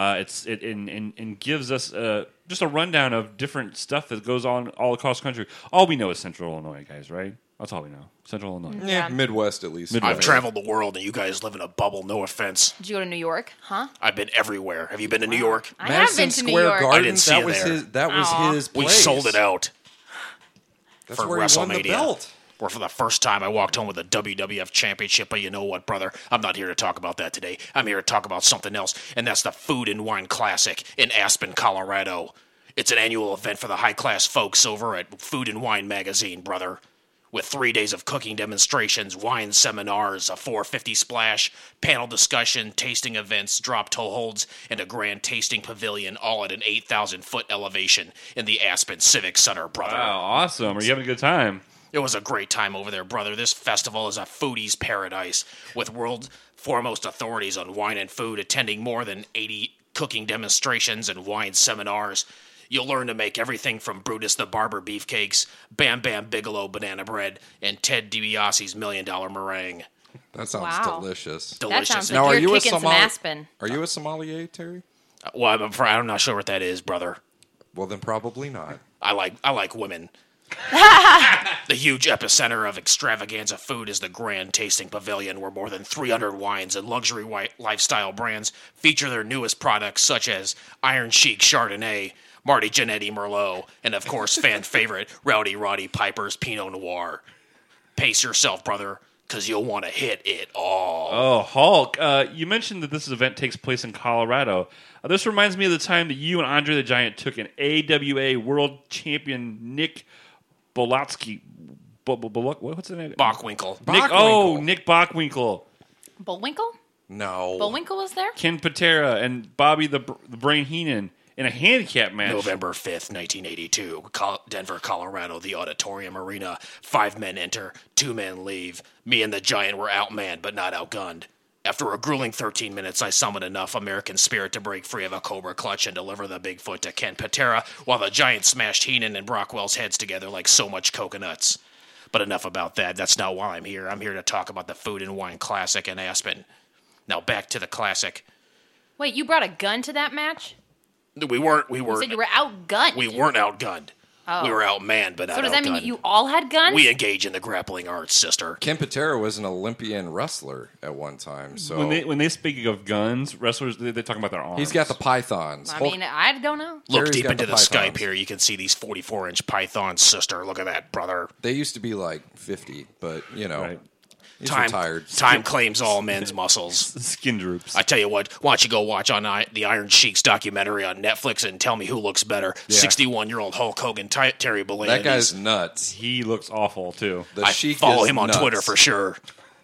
And gives us just a rundown of different stuff that goes on all across the country. All we know is Central Illinois, guys, right? That's all we know. Central Illinois. Yeah. Midwest at least. I've traveled the world, and you guys live in a bubble. No offense. Did you go to New York? Huh? I've been everywhere. Have you been to New York? I have Madison been to New Square York. Garden. I didn't see that you was there. his. That was Aw. his We place. sold it out That's for where he won the WrestleMania. belt. Where for the first time I walked home with a WWF championship. But you know what, brother? I'm not here to talk about that today. I'm here to talk about something else, and that's the Food and Wine Classic in Aspen, Colorado. It's an annual event for the high-class folks over at Food and Wine Magazine, brother. With 3 days of cooking demonstrations, wine seminars, a 450 splash, panel discussion, tasting events, drop toe holds, and a grand tasting pavilion, all at an 8,000-foot elevation in the Aspen Civic Center, brother. Wow, awesome. Are you having a good time? It was a great time over there, brother. This festival is a foodie's paradise, with world foremost authorities on wine and food attending more than 80 cooking demonstrations and wine seminars. You'll learn to make everything from Brutus the Barber beefcakes, Bam Bam Bigelow banana bread, and Ted DiBiase's $1 Million Meringue. That sounds Wow. delicious. That Delicious. sounds Now, like are you're you a kicking some Somali- Aspen. Are you a sommelier, Terry? Well, I'm not sure what that is, brother. Well, then probably not. I like women. The huge epicenter of extravaganza food is the Grand Tasting Pavilion, where more than 300 wines and luxury lifestyle brands feature their newest products, such as Iron Chic Chardonnay, Marty Jannetty Merlot, and of course fan favorite Rowdy Roddy Piper's Pinot Noir. Pace yourself, brother, because you'll want to hit it all. Oh, Hulk, you mentioned that this event takes place in Colorado. This reminds me of the time that you and Andre the Giant took an AWA World Champion Nick Bolotsky. What's the name? Bockwinkel. Nick Bockwinkel. Bullwinkle? No. Bullwinkle was there? Ken Patera and Bobby the Brain Heenan in a handicap match. November 5th, 1982, Denver, Colorado, the Auditorium Arena. 5 men enter, 2 men leave. Me and the Giant were outmanned, but not outgunned. After a grueling 13 minutes, I summoned enough American spirit to break free of a Cobra clutch and deliver the Bigfoot to Ken Patera, while the Giant smashed Heenan and Brockwell's heads together like so much coconuts. But enough about that. That's not why I'm here. I'm here to talk about the Food and Wine Classic in Aspen. Now back to the Classic. Wait, you brought a gun to that match? We weren't You said you were outgunned. we weren't outgunned. Oh. We were outmanned, but not So does that mean outgunned. you all had guns? We engage in the grappling arts, sister. Ken Patera was an Olympian wrestler at one time, so When they speak of guns, wrestlers they talk about their arms. he's got the pythons. I mean, I don't know. Look Terry's deep got into the the Skype pythons. here. You can see these 44-inch pythons, sister. Look at that, brother. They used to be like 50, but you know, Right. he's Time, retired. time claims all men's muscles. skin droops. I tell you what, why don't you go watch on the Iron Sheiks documentary on Netflix and tell me who looks better, 61-year-old Hulk Hogan, Terry Bollea. That guy's nuts. He looks awful too. The I Sheik follow is him on nuts. Twitter for sure.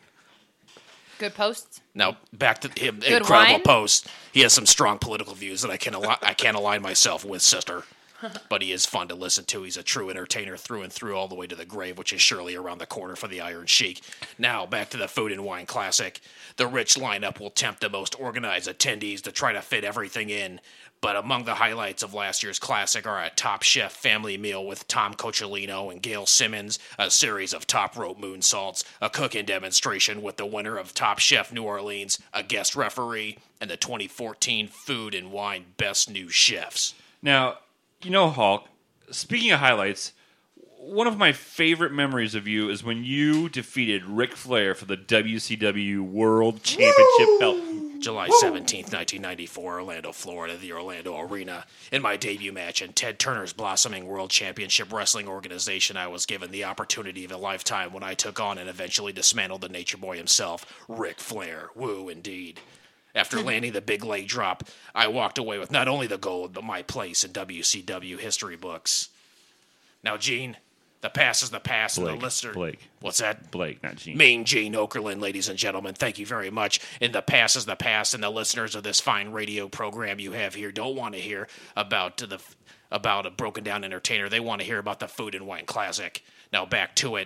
Good posts. Now back to him. Good Incredible wine? post. He has some strong political views that I can't align myself with, sister. But he is fun to listen to. He's a true entertainer through and through, all the way to the grave, which is surely around the corner for the Iron Sheik. Now back to the Food and Wine Classic. The rich lineup will tempt the most organized attendees to try to fit everything in. But among the highlights of last year's Classic are a Top Chef family meal with Tom Cochilino and Gail Simmons, a series of top rope moonsaults, a cooking demonstration with the winner of Top Chef New Orleans, a guest referee, and the 2014 Food and Wine Best New Chefs. Now, you know, Hulk, speaking of highlights, one of my favorite memories of you is when you defeated Ric Flair for the WCW World Championship belt. July 17th, 1994, Orlando, Florida, the Orlando Arena. In my debut match in Ted Turner's blossoming World Championship Wrestling organization, I was given the opportunity of a lifetime when I took on and eventually dismantled the Nature Boy himself, Ric Flair. Woo, indeed. After landing the big leg drop, I walked away with not only the gold, but my place in WCW history books. Now, Gene, the past is the past, and the listener... Blake. What's that? Blake, not Gene. Mean Gene Okerlund, ladies and gentlemen, thank you very much. And the past is the past, and the listeners of this fine radio program you have here don't want to hear about a broken down entertainer. They want to hear about the Food and Wine Classic. Now back to it.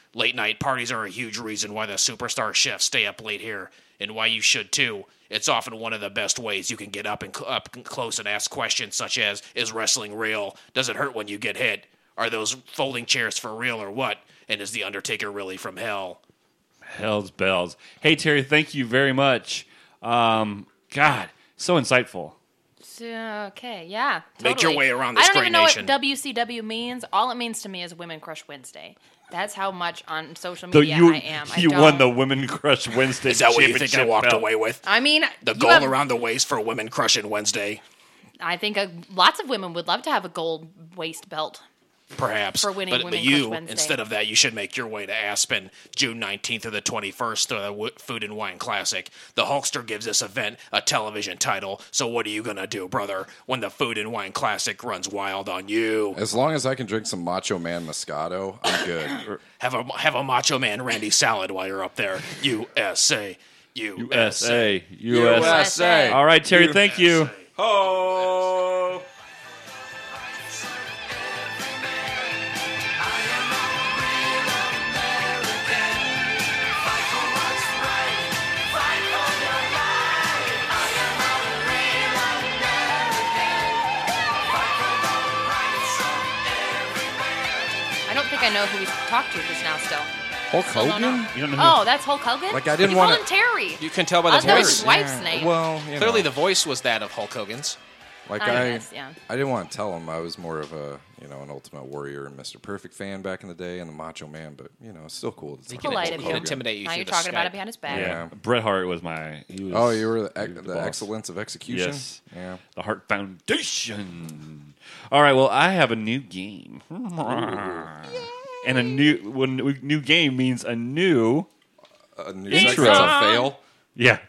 Late night parties are a huge reason why the superstar chefs stay up late here, and why you should too. It's often one of the best ways you can get up close and ask questions such as, is wrestling real? Does it hurt when you get hit? Are those folding chairs for real or what? And is The Undertaker really from hell? Hell's bells. Hey, Terry, thank you very much. God, so insightful. Okay, yeah. Make totally. your way around this I don't great even know nation. what WCW means. All it means to me is Women Crush Wednesday. That's how much on social So media you I am. you I won the don't- Women Crush Wednesday Is that what you think I championship walked belt. away with? I mean, The you goal have- around the waist for Women Crushing Wednesday? I think lots of women would love to have a gold waist belt. Perhaps. For winning but Women you, Crush Wednesday. instead of that, you should make your way to Aspen, June 19th to the 21st, to the Food and Wine Classic. The Hulkster gives this event a television title, so what are you going to do, brother, when the Food and Wine Classic runs wild on you? As long as I can drink some Macho Man Moscato, I'm good. Have a Macho Man Randy salad while you're up there. USA. USA. USA. All right, Terry, thank you. Oh! I don't think I know who we talked to just now still. Hulk Still don't know. Hogan? You don't know who- Oh, that's Hulk Hogan? Like, I didn't you wanna- called him Terry. You can tell by the That was voice. his wife's name. Well, you Clearly, know, the voice was that of Hulk Hogan's. like I guess, yeah. I didn't want to tell him I was more of a, an Ultimate Warrior and Mr. Perfect fan back in the day and the Macho Man, but it's still cool. To talk Polite about of He you. can Hogan. intimidate you Now through you're the talking about Skype. it behind his back. Yeah. Bret Hart was my. He was, Oh, you were he the was boss. excellence of execution. Yes. Yeah. The Hart Foundation. All right, well, I have a new game. And a new game means a new. A new Intro. segment's a fail. Yeah.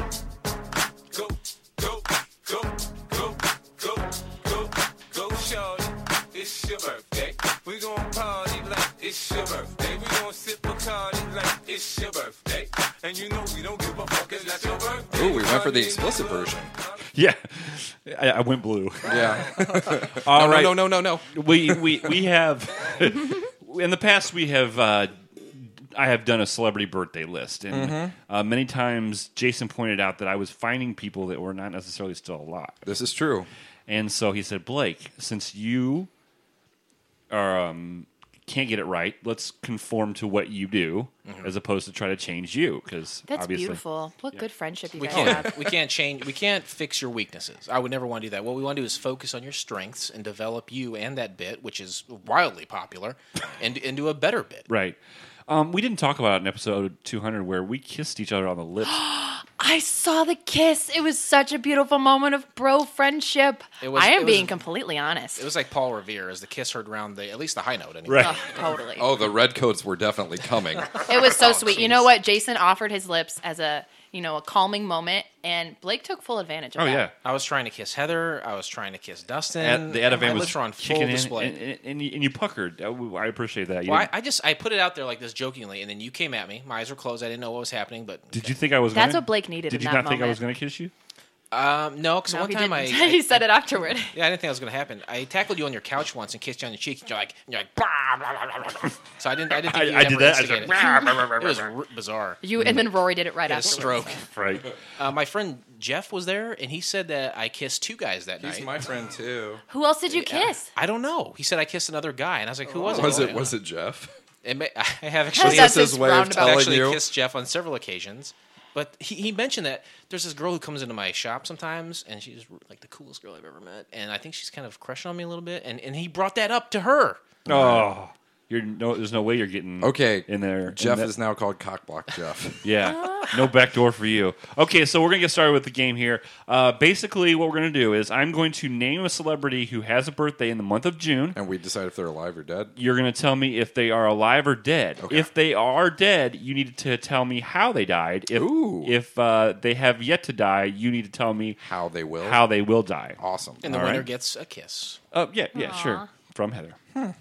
Go, go, go, go, go, go, go, shorty. It's your birthday. We gon' party like it's your birthday. We gon' sip Bacardi like it's your birthday. And you know we don't give a fuck, it's not your birthday. Ooh, we went for the explicit version. Yeah. I went blue. Yeah. All right. No. We have in the past we have I have done a celebrity birthday list, and many times Jason pointed out that I was finding people that were not necessarily still alive. This is true. And so he said, Blake, since you are can't get it right, let's conform to what you do as opposed to try to change you. Because That's obviously, beautiful. What good friendship you We guys can't. have. We can't change. We can't fix your weaknesses. I would never want to do that. What we want to do is focus on your strengths and develop you and that bit, which is wildly popular, and into a better bit. right. We didn't talk about it in episode 200 where we kissed each other on the lips. I saw the kiss. It was such a beautiful moment of bro friendship. It was- I it am was- being completely honest. It was like Paul Revere as the kiss heard round at least the high note. Anyway. Right. Totally. Oh, the redcoats were definitely coming. It was so Oh, sweet. jeez. You know what? Jason offered his lips as a calming moment, and Blake took full advantage of Oh, that. yeah. I was trying to kiss Heather. I was trying to kiss Dustin. The and Ativan my was lips were on full kicking display. in, and you puckered. I appreciate that. You Well, didn't- I put it out there like this jokingly, and then you came at me. My eyes were closed. I didn't know what was happening, but did you think I was? That's gonna, what Blake needed Did in you that not think I was moment. going to kiss you? no, because No, one he time didn't. I he said it afterward. Yeah, I didn't think that was going to happen. I tackled you on your couch once and kissed you on your cheek. And you're like, blah, blah, blah, blah, blah. So I didn't think you I ever did that. I instigated said, it. It was bizarre. And then Rory did it right Had a afterwards. stroke. Right. My friend Jeff was there, and he said that I kissed two guys that He's night. my friend too. Who else did you kiss? I don't know. He said I kissed another guy, and I was like, who was it? Was it Jeff? I have That's actually, his his way of roundabout. telling actually you? kissed Jeff on several occasions. But he mentioned that there's this girl who comes into my shop sometimes, and she's like the coolest girl I've ever met. And I think she's kind of crushing on me a little bit. And he brought that up to her. Oh, there's no way you're getting Okay. in there. Jeff And that- is now called Cockblock Jeff. Yeah, no backdoor for you. Okay, so we're gonna get started with the game here. Basically, what we're gonna do is I'm going to name a celebrity who has a birthday in the month of June. And we decide if they're alive or dead. You're gonna tell me if they are alive or dead. Okay. If they are dead, you need to tell me how they died. Ooh. If they have yet to die, you need to tell me How they will. how they will die. Awesome. And the All winner right. gets a kiss. Yeah, sure. From Heather.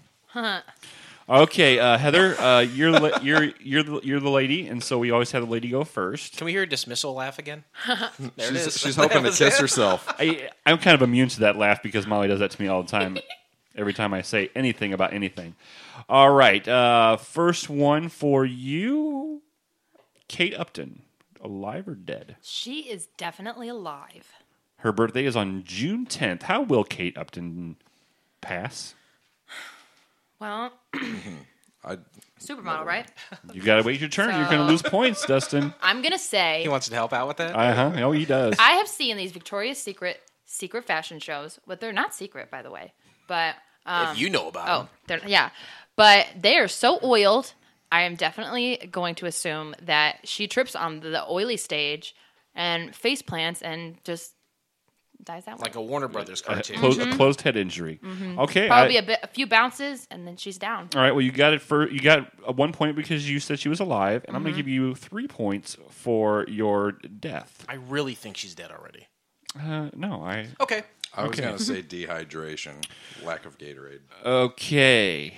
Okay, Heather, you're the lady, and so we always have the lady go first. Can we hear a dismissal laugh again? There it is. She's hoping to kiss herself. I'm kind of immune to that laugh because Molly does that to me all the time. every time I say anything about anything. All right. First one for you, Kate Upton. Alive or dead? She is definitely alive. Her birthday is on June 10th. How will Kate Upton pass? Well, I supermodel, right? You got to wait your turn. You're going to lose points, Dustin. I'm going to say He wants to help out with that? Oh, he does. I have seen these Victoria's Secret fashion shows, but they're not secret, by the way. But if you know about them. yeah, but they are so oiled. I am definitely going to assume that she trips on the oily stage and face plants and just dies that way. Like a Warner Brothers cartoon. A closed head injury. Okay. Probably a few bounces and then she's down. All right. Well, you got it for you got a 1 point because you said she was alive, and I'm going to give you 3 points for your death. I really think she's dead already. No, Okay. was going to say dehydration, lack of Gatorade. Okay,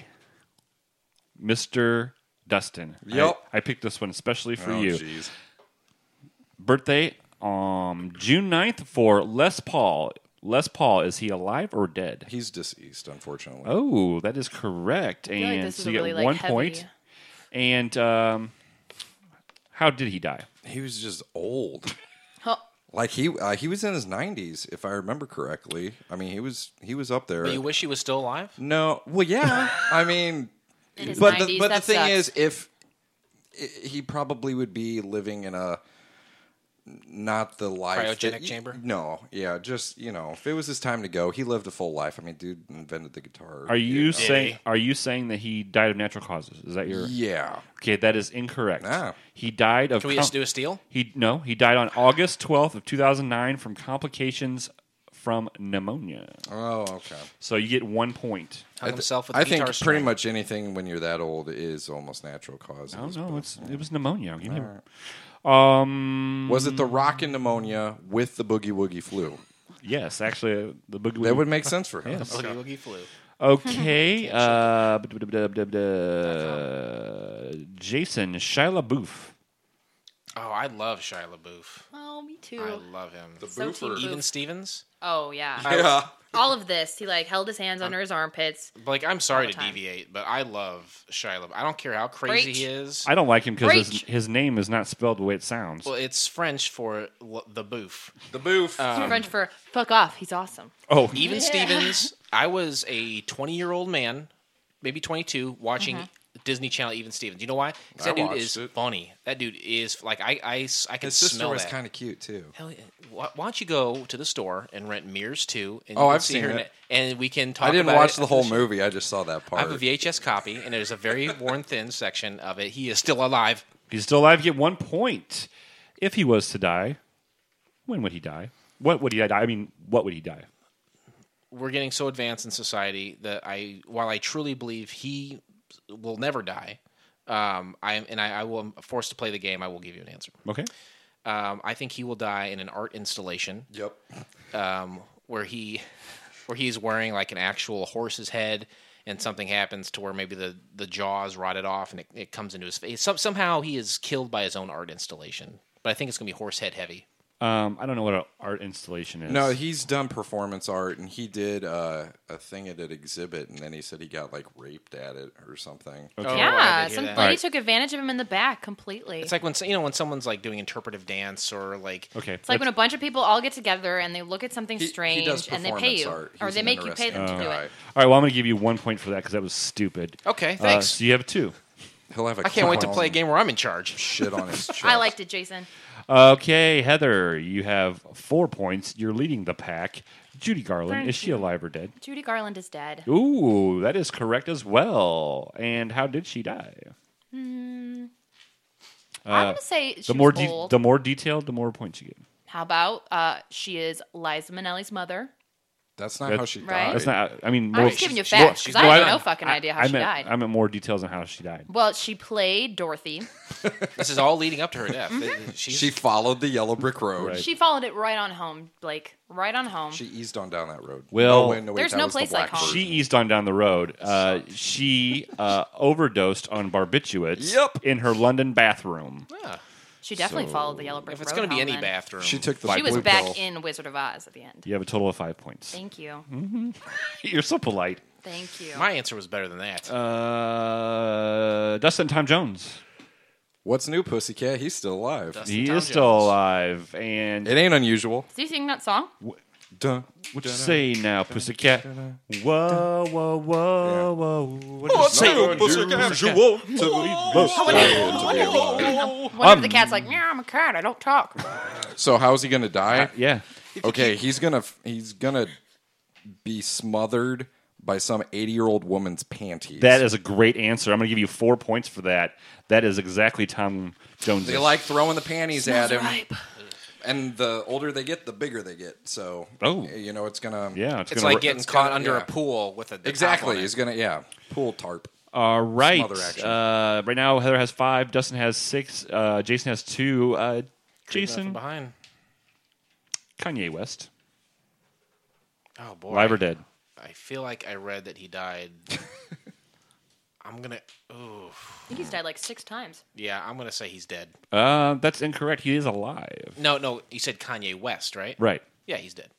Mr. Dustin. Yep. I picked this one especially for Oh, you. jeez. Birthday June 9th for Les Paul. Les Paul, is he alive or dead? He's deceased, unfortunately. Oh, that is correct. feel like And this is so a you really, get like, 1 heavy- point. And how did he die? He was just old. Huh. Like he was in his 90s, if I remember correctly. I mean, he was up there. But you wish he was still alive? No, well, yeah. I mean, In his but 90s, the that thing sucks. is, if he probably would be living in a not the life Cryogenic chamber? No, yeah, just if it was his time to go, he lived a full life. I mean, dude invented the guitar. Are you saying he? are you saying that he died of natural causes? Is that your Yeah. Okay, that is incorrect. Ah. He died of Can we just do a steal? He died on August 12th of 2009 from complications from pneumonia. Oh, okay. So you get 1 point. Hung himself with I a guitar think string. pretty much anything when you're that old is almost natural causes. Oh no, it was pneumonia. I'll give you- Was it the rockin' pneumonia with the boogie woogie flu? Yes, actually, the boogie. That would make sense for him. Yes. Oogie Woogie flew. Okay. Jason Shia LaBeouf. Oh, I love Shia LaBeouf. Oh, me too. I love him. So team Even Boof. Stevens? Oh, yeah. Yeah. All of this, he held his hands under his armpits. Like, I'm sorry All the to time. deviate, but I love Shia LaBeouf. I don't care how crazy Preach. he is. I don't like him because Preach. his name is not spelled the way it sounds. Well, it's French for the boof. The boof. French for fuck off. He's awesome. Oh, Even Stevens, I was a 20-year-old man, maybe 22, watching Disney Channel Even Stevens. You know why? 'Cause that I dude watched is it. funny. That dude is, like, I can His sister smell was that. kind of cute too. Hell yeah. Why don't you go to the store and rent Mirrors 2? And Oh, you can I've see seen her it. And we can talk I didn't about watch it the after whole show. movie. I just saw that I part. have a VHS copy, and there's a very worn thin section of it. He is still alive. he's still alive. Get 1 point. If he was to die, when would he die? What would he die? I mean, what would he die? We're getting so advanced in society that while I truly believe he will never die, I will forced to play the game. I will give you an answer. Okay. I think he will die in an art installation. Yep. Where he's wearing like an actual horse's head, and something happens to where maybe the jaw is rotted off and it comes into his face. Somehow he is killed by his own art installation. But I think it's gonna be horse head heavy. I don't know what an art installation is. No, he's done performance art, and he did a thing at an exhibit, and then he said he got like raped at it or something. Oh, I Yeah, did hear some that. lady Alright. took advantage of him in the back completely. It's like when someone's like doing interpretive dance or like Okay. It's like when a bunch of people all get together and they look at something He strange does and they pay performance you, art. or He's they an make you pay them to interesting do guy. it. All right. Well, I'm going to give you 1 point for that because that was stupid. okay, thanks. So you have 2. He'll have a I can't wait to clown play a game where I'm in charge. Shit on his chest. I liked it, Jason. Okay, Heather, you have 4 points. You're leading the pack. Judy Garland, Thank is she alive or dead? Judy Garland is dead. Ooh, that is correct as well. And how did she die? I'm gonna say she The more was old. the more detailed, the more points you get. How about she is Liza Minnelli's mother? That's not That's- how she Right? died. That's not. I mean, I'm more, just giving you she- facts she's because I no, have I- no fucking idea how I she meant, died. I meant more details on how she died. Well, she played Dorothy. This is all leading up to her death. She's, She followed the yellow brick road. Right. She followed it right on home, Blake. Right on home. She eased on down that road. Well, wait, there's that no was the place like black home. She version. eased on down the road. She overdosed on barbiturates Yep. in her London bathroom. yeah. She definitely followed the yellow brick If road. it's going to be home any then. bathroom, She took the She was blue back pill. in Wizard of Oz at the end. You have a total of 5 points. Thank you. You're so polite. Thank you. My answer was better than that. Dustin Tom Jones. What's new, Pussycat? He's still alive. Dustin He Tom is still Jones. alive. And It ain't unusual. Does he sing that song? Dun, what you say now, Pussycat? Whoa, whoa, whoa, whoa. What you say? Whenever the cat's like, meow, I'm a cat, I don't talk. So how's he gonna die? Yeah. Okay, he's gonna be smothered by some 80-year-old woman's panties. That is a great answer. I'm going to give you 4 points for that. That is exactly Tom Jones. They like throwing the panties at him, Ripe. and the older they get, the bigger they get. So, you know, it's gonna. Yeah, It's gonna like getting caught under a pool with a Exactly. top on He's it. gonna pool tarp. All right. Smother action. Right now, Heather has 5. Dustin has 6. Jason has 2. Creeping up Jason, from behind. Kanye West. Oh boy. Live or dead? I feel like I read that he died. I'm gonna. Ooh. I think he's died like 6 times. Yeah, I'm gonna say he's dead. That's incorrect. He is alive. No, you said Kanye West, right? Right. Yeah, he's dead.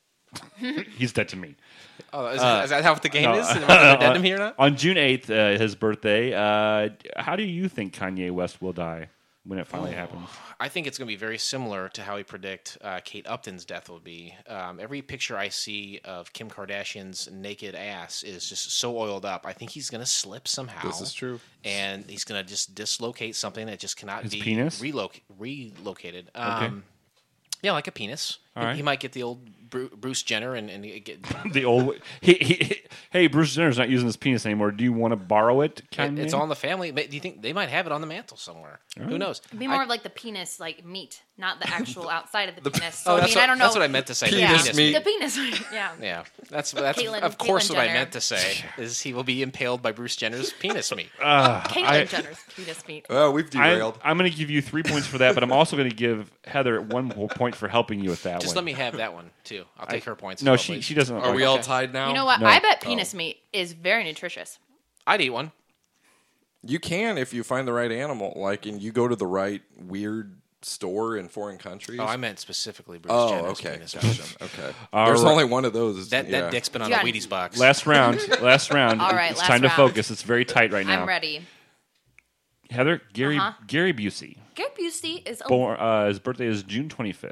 He's dead to me. Oh, is that how the game no, is? Whether they're dead to me or not? On June 8th, his birthday, how do you think Kanye West will die when it finally happens? I think it's going to be very similar to how we predict Kate Upton's death will be. Every picture I see of Kim Kardashian's naked ass is just so oiled up. I think he's going to slip somehow. This is true. And he's going to just dislocate something that just cannot His be penis? relocated. Okay. Yeah, like a penis. All right. He might get the old Bruce Jenner and get. The old hey, Bruce Jenner's not using his penis anymore. Do you want to borrow it? Kanye? It's on the family. Do you think they might have it on the mantle somewhere? Who knows? It'd be more of like the penis, like meat, not the actual outside of the penis. Oh, So, I mean, I don't know. That's what I meant to say. the Penis penis meat. The penis, yeah. Yeah, that's Caitlyn- of course Caitlyn what I Jenner. meant to say is he will be impaled by Bruce Jenner's penis meat. Caitlyn Jenner's penis meat. Oh, we've derailed. I'm going to give you 3 points for that, but I'm also going to give Heather 1 point for helping you with that Just one. let me have that one too. I'll take her points. No, as well, please. she doesn't. Are we all tied now? You know what? No. I bet penis meat is very nutritious. I'd eat one. You can if you find the right animal, like, and you go to the right weird store in foreign countries. Oh, I meant specifically Bruce Oh, Jenner's okay. penis. Gotcha. Okay. All There's right. only one of those. That yeah. dick's been on You a got- Wheaties box. Last round. All right, It's last time to round. focus. It's very tight right now. I'm ready. Heather, Gary Uh-huh. Busey. Gary Busey is His birthday is June 25th.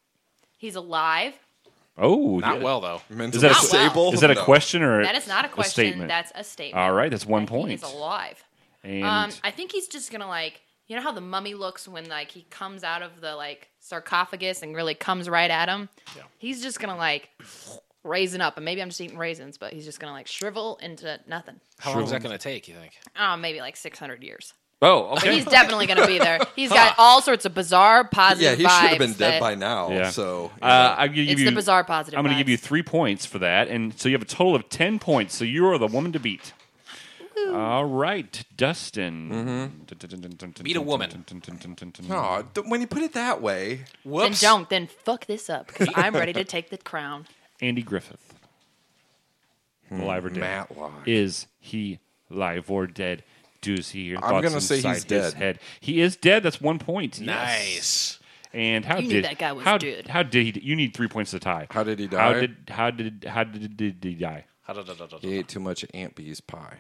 he's alive. Oh, Not yeah. well though. Mentally Is that a- Not well. stable? Is that a No. question or That is not a question. statement? That's a statement. All right, that's 1 That point. He is alive. And I think he's just gonna like, you know how the mummy looks when like he comes out of the like sarcophagus and really comes right at him. Yeah. He's just gonna like raisin up, and maybe I'm just eating raisins, but he's just gonna like shrivel into nothing. How long is that going to take? You think? Maybe like 600 years. oh, But okay. he's definitely gonna be there. He's got all sorts of bizarre positive Yeah, he should have been vibes dead that- by now. Yeah. So I'm gonna give It's you the bizarre positive. I'm going to give you vibes. 3 points for that, and so you have a total of 10 points. So you are the woman to beat. All right, Dustin. Beat a woman. no, when you put it that way, Then Whoops. don't. Then fuck this up because I'm ready to take the crown. Andy Griffith. Alive or dead? Matlock. Is he live or dead? Does he hear I'm thoughts gonna say he's inside his dead. head? He is dead. That's 1 point. Yes. Nice. And how You knew did that guy was how, dead. How did he? You need 3 points to tie. How did he die? How did he die? He ate too much Aunt Bee's pie.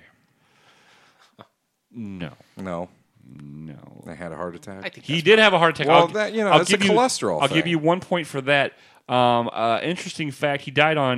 No, No, no. I had a heart attack. I think He did have a heart attack. Well, that, you know, it's a give cholesterol I'll give thing. you 1 point for that. Interesting fact: he died on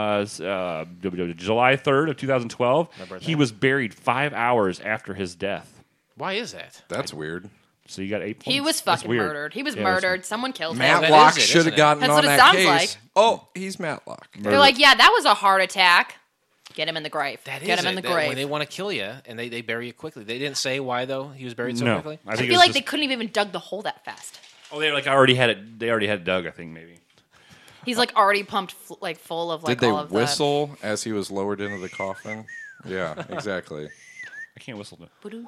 July 3rd of 2012. birthday. He was buried 5 hours after his death. Why is that? That's weird. So you got 8 points. He was That's fucking weird. murdered. He was Yeah, that's murdered. Someone killed him. that Matlock is it, should isn't have it? gotten That's on what it that sounds case. like. Oh, he's Matlock. They're like, yeah, that was a heart attack. Get him in the grave. That Get is him in it. the That- grave. When they want to kill you and they bury you quickly. They didn't say why though he was buried so No, quickly. I I think feel it was like just, they couldn't have even dug the hole that fast. Oh, they like already had it. They already had Doug. I think maybe. He's like already pumped, like full of like Did they all of whistle as he was lowered into the coffin? Yeah, exactly. I can't whistle it. the.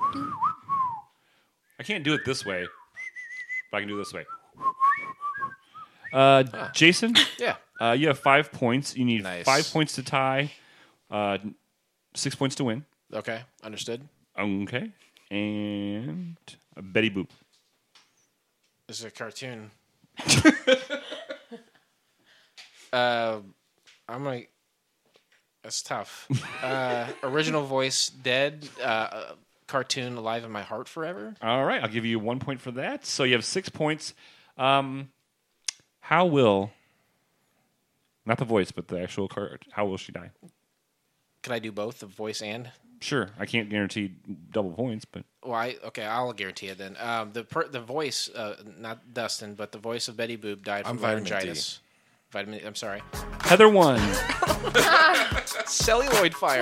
I can't do it this way, but I can do it this way. Jason, Yeah. you have 5 points. You need Nice. 5 points to tie, 6 points to win. Okay. Understood. Okay. And Betty Boop. This is a cartoon. I'm gonna. That's tough. Original voice dead. Cartoon alive in my heart forever. All right, I'll give you 1 point for that. So you have 6 points. How will, not the voice, but the actual card, how will she die? Can I do both, the voice and? Sure, I can't guarantee double points, but Well, I'll guarantee it then. The voice, not Dustin, but the voice of Betty Boop died from vitamin D. laryngitis. Vitamin. I'm sorry. Heather won. Celluloid fire.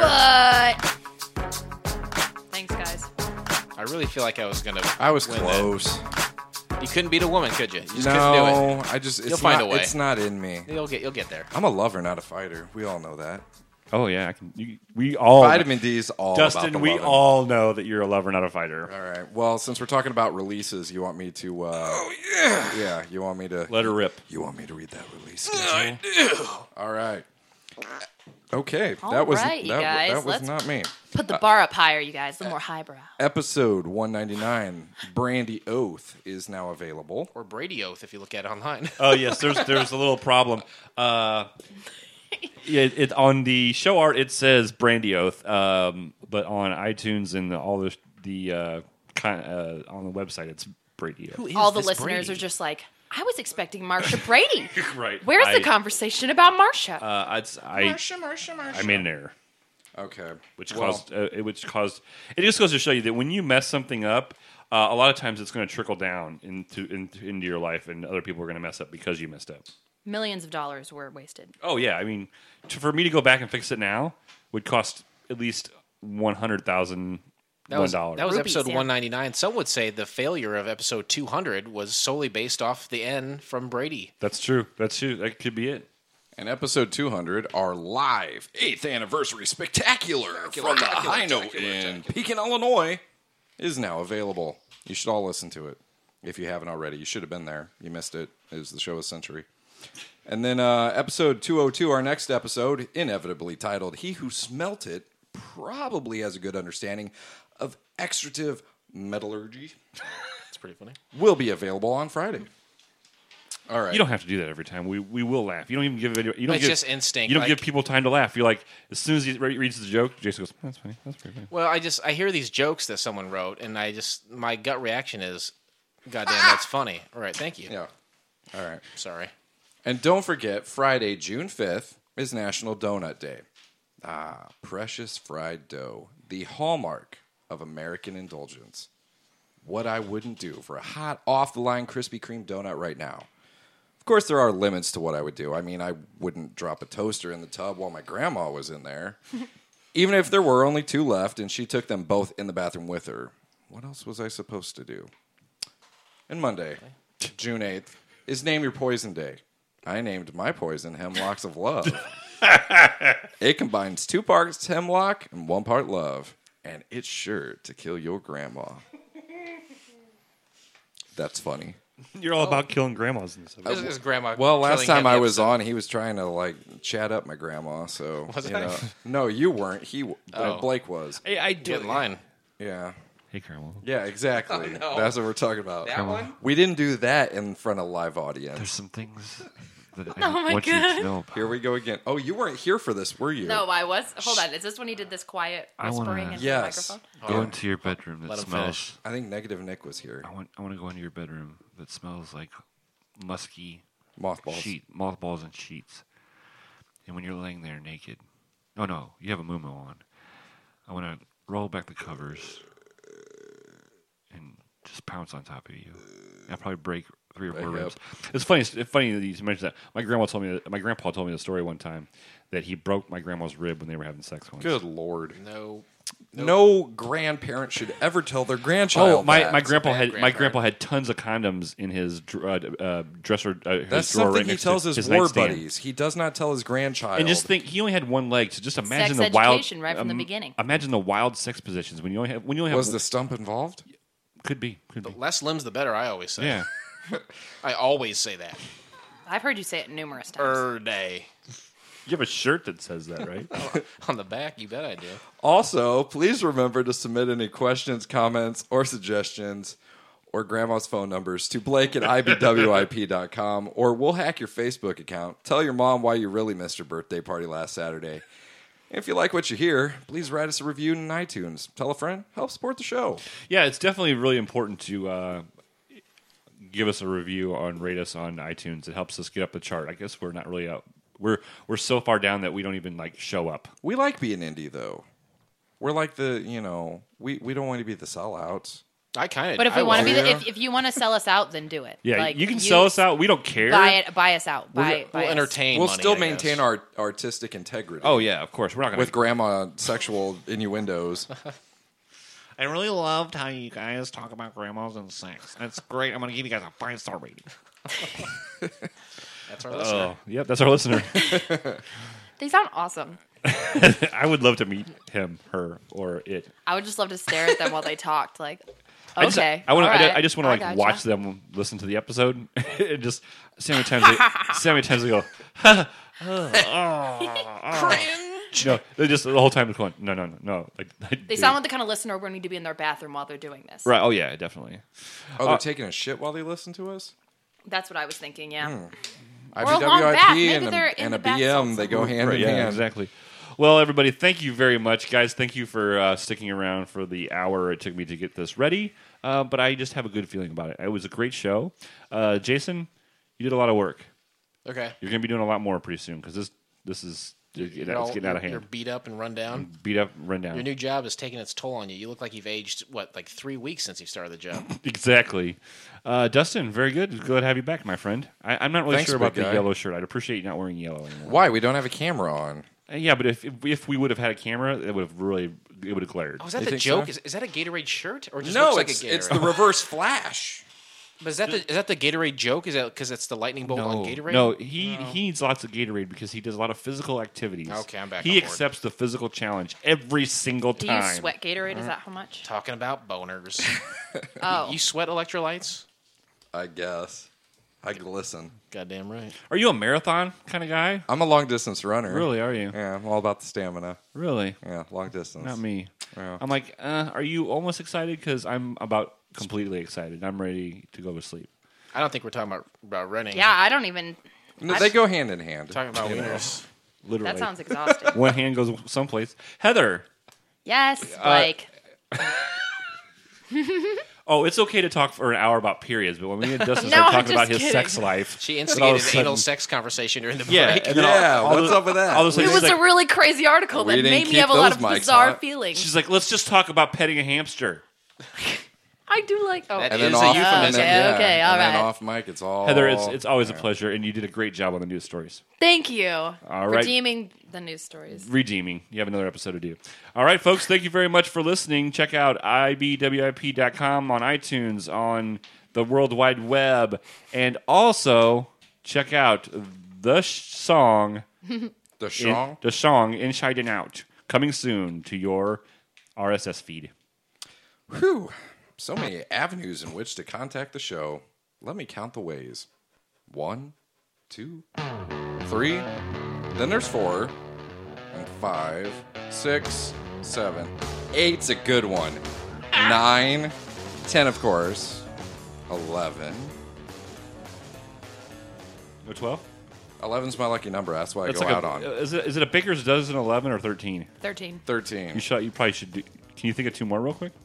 Thanks, guys. I really feel like I was gonna. I was win close. that. You couldn't beat a woman, could you? You just couldn't do No, I just You'll find a way. It's not in me. it. You'll get there. I'm a lover, not a fighter. We all know that. Oh yeah, we all. Vitamin D is all about Dustin, the we loving. all know that you're a lover, not a fighter. All right. Well, since we're talking about releases, you want me to? Yeah. You want me to? Let her rip. You want me to read that release schedule? I do. All right. Okay, that was right, you that, guys, that was let's- not me. Put the bar up higher, you guys. A little more highbrow. Episode 199, Brandy Oath, is now available. Or Brady Oath, if you look at it online. Oh yes, there's a little problem. It on the show art it says Brandy Oath, but on iTunes and all the on the website it's Brady Oath. All the listeners are just like, I was expecting Marsha Brady. Right. Where's the conversation about Marsha? I made an error, Okay. which caused it just goes to show you that when you mess something up, a lot of times it's going to trickle down into your life, and other people are going to mess up because you messed up. Millions of dollars were wasted. Oh yeah, I mean, for me to go back and fix it now would cost at least $100,000. That was Rupees, episode yeah. 199. Some would say the failure of episode 200 was solely based off the N from Brady. That's true. That could be it. And episode 200, our live 8th anniversary spectacular from the High Note in Pekin, Illinois, is now available. You should all listen to it if you haven't already. You should have been there. You missed it. It was the show of the century. And then episode 202, our next episode, inevitably titled He Who Smelt It Probably Has a Good Understanding of Extractive Metallurgy, That's pretty funny. will be available on Friday. All right. You don't have to do that every time. We will laugh. You don't even give video. You don't It's give, just instinct, You don't like- give people time to laugh. You're like, as soon as he reads the joke, Jason goes, "That's funny. That's pretty funny." Well, I hear these jokes that someone wrote, and my gut reaction is, "Goddamn, that's funny." All right, thank you. Yeah. All right. Sorry. And don't forget, Friday, June 5th, is National Donut Day. Ah, precious fried dough, the hallmark of American indulgence. What I wouldn't do for a hot, off-the-line Krispy Kreme donut right now. Of course, there are limits to what I would do. I mean, I wouldn't drop a toaster in the tub while my grandma was in there. Even if there were only 2 left and she took them both in the bathroom with her. What else was I supposed to do? And Monday, June 8th, is Name Your Poison Day. I named my poison Hemlocks of Love. It combines 2 parts hemlock and 1 part love. And it's sure to kill your grandma. That's funny. You're all about killing grandmas and stuff. This is grandma. Well, last killing him time the I was episode. on, he was trying to chat up my grandma. So Was you I? know. No, you weren't. Oh. Blake was. Hey, I Get in line. Yeah. Hey, grandma. Yeah, exactly. no. That's what we're talking about. That one? We didn't do that in front of live audience. some things that Oh my want you God. to know about. Here we go again. Oh, you weren't here for this, were you? No, I was. Hold on. Is this when he did this quiet I wanna- whispering into Yes. the microphone? Go into your bedroom that Let him smells. finish. I think Negative Nick was here. I want to go into your bedroom that smells like musky Mothballs. mothballs and sheets. And when you're laying there naked, no, you have a muumuu on. I want to roll back the covers and just pounce on top of you. I'll probably break 3 or 4 Yep. ribs. It's funny that you mentioned that. My grandpa told me the story one time that he broke my grandma's rib when they were having sex once. Good Lord. No. No grandparent should ever tell their grandchild Oh, my that. grandpa bad had grandparent. had tons of condoms in his dresser. His That's drawer something right he next tells to his war nightstand. buddies. He does not tell his grandchild. And just think, he only had one leg. So just imagine Sex the wild education right from the beginning. Imagine the wild sex positions when you only have Was the stump involved? could be. The less limbs, the better, I always say. Yeah. I always say that. I've heard you say it numerous times. Day. You have a shirt that says that, right? On the back, you bet I do. Also, please remember to submit any questions, comments, or suggestions or grandma's phone numbers to Blake at ibwip.com, or we'll hack your Facebook account. Tell your mom why you really missed your birthday party last Saturday. If you like what you hear, please write us a review in iTunes. Tell a friend. Help support the show. Yeah, it's definitely really important to give us a review and rate us on iTunes. It helps us get up the chart. I guess we're not really out. We're so far down that we don't even like show up. We like being indie, though. We're like the, we don't want to be the sellouts. I kind of. But if we want to be, Yeah. if you want to sell us out, then do it. Yeah, Like, you can sell us out. We don't care. Buy us out. Buy we'll us. entertain. We'll money, still I maintain guess. our artistic integrity. Oh yeah, of course. We're not going With grandma sexual innuendos. I really loved how you guys talk about grandmas and sex. That's great. I'm going to give you guys a 5-star rating. That's our listener. Oh, yep, that's our listener. They sound awesome. I would love to meet him, her, or it. I would just love to stare at them while they talked. Like, I just, okay, I want all to. right, I just want to like gotcha. watch them listen to the episode and just see how many times they go. Cringe. No, they just the whole time they're going. No. Like They sound like the kind of listener where we need to be in their bathroom while they're doing this. right. Oh yeah, definitely. Oh, they're taking a shit while they listen to us? That's what I was thinking. Yeah. Or a long IBWIP bath. Maybe and they're a, in and the a bath BM, salts they go hand Right, in yeah, hand. exactly. Well, everybody, thank you very much, guys. Thank you for sticking around for the hour it took me to get this ready. But I just have a good feeling about it. It was a great show. Jason, you did a lot of work. Okay. You're going to be doing a lot more pretty soon because this is it's getting out of You're hand. beat up and run down. Beat up, run down. Your new job is taking its toll on you. You look like you've aged, like 3 weeks since you started the job. Exactly. Dustin, very good. Glad to have you back, my friend. I'm not really Thanks, sure about big the guy. yellow shirt. I'd appreciate you not wearing yellow anymore. Why? We don't have a camera on. Yeah, but if we would have had a camera, it would have glared. Oh, is that You the think joke? so? Is that a Gatorade shirt? Or it just No, looks like it's, a Gatorade? it's the reverse flash. But is that the Gatorade joke? Is that because it's the lightning bolt on Gatorade? No, he needs lots of Gatorade because he does a lot of physical activities. Okay, I'm back He on board. accepts the physical challenge every single Do time. you sweat Gatorade? Is that how much? Talking about boners. Oh, You sweat electrolytes? I guess. I glisten. Goddamn right. Are you a marathon kind of guy? I'm a long distance runner. Really? Are you? Yeah, I'm all about the stamina. Really? Yeah, long distance. Not me. Yeah. I'm like, are you almost excited? Because I'm about completely excited. I'm ready to go to sleep. I don't think we're talking about running. yeah. I don't even. No, they go hand in hand. Talking about you know. wieners. Literally. That sounds exhausting. One hand goes someplace. Heather. Yes, Blake. Oh, it's okay to talk for an hour about periods, but when me and Dustin No, start I'm talking about just his kidding. sex life, She all of a instigated sudden- anal sex conversation during the yeah, break. and then Yeah, all what's of- up with that? all of a sudden It she's was like, a really crazy article We that didn't made me keep have a lot of those mics bizarre hot. feelings. she's like, let's just talk about petting a hamster. I do like. Oh, That And is then a off, euphemism. and then, Okay, yeah, all and then right. off mic, it's all Heather, it's always a pleasure, and you did a great job on the news stories. thank you. All right. Redeeming the news stories. Redeeming. You have another episode to do. All right, folks, thank you very much for listening. Check out ibwip.com on iTunes, on the World Wide Web, and also check out the song the song. the song Inside and Out, coming soon to your RSS feed. Whew. So many avenues in which to contact the show. Let me count the ways. 1, 2, 3. Then there's 4. And 5, 6, 7. 8's a good one. 9, 10, of course. 11. No 12? 11's my lucky number. That's what I That's go like out on. Is it a baker's dozen 11 or 13? 13. 13. You probably should do. Can you think of two more real quick?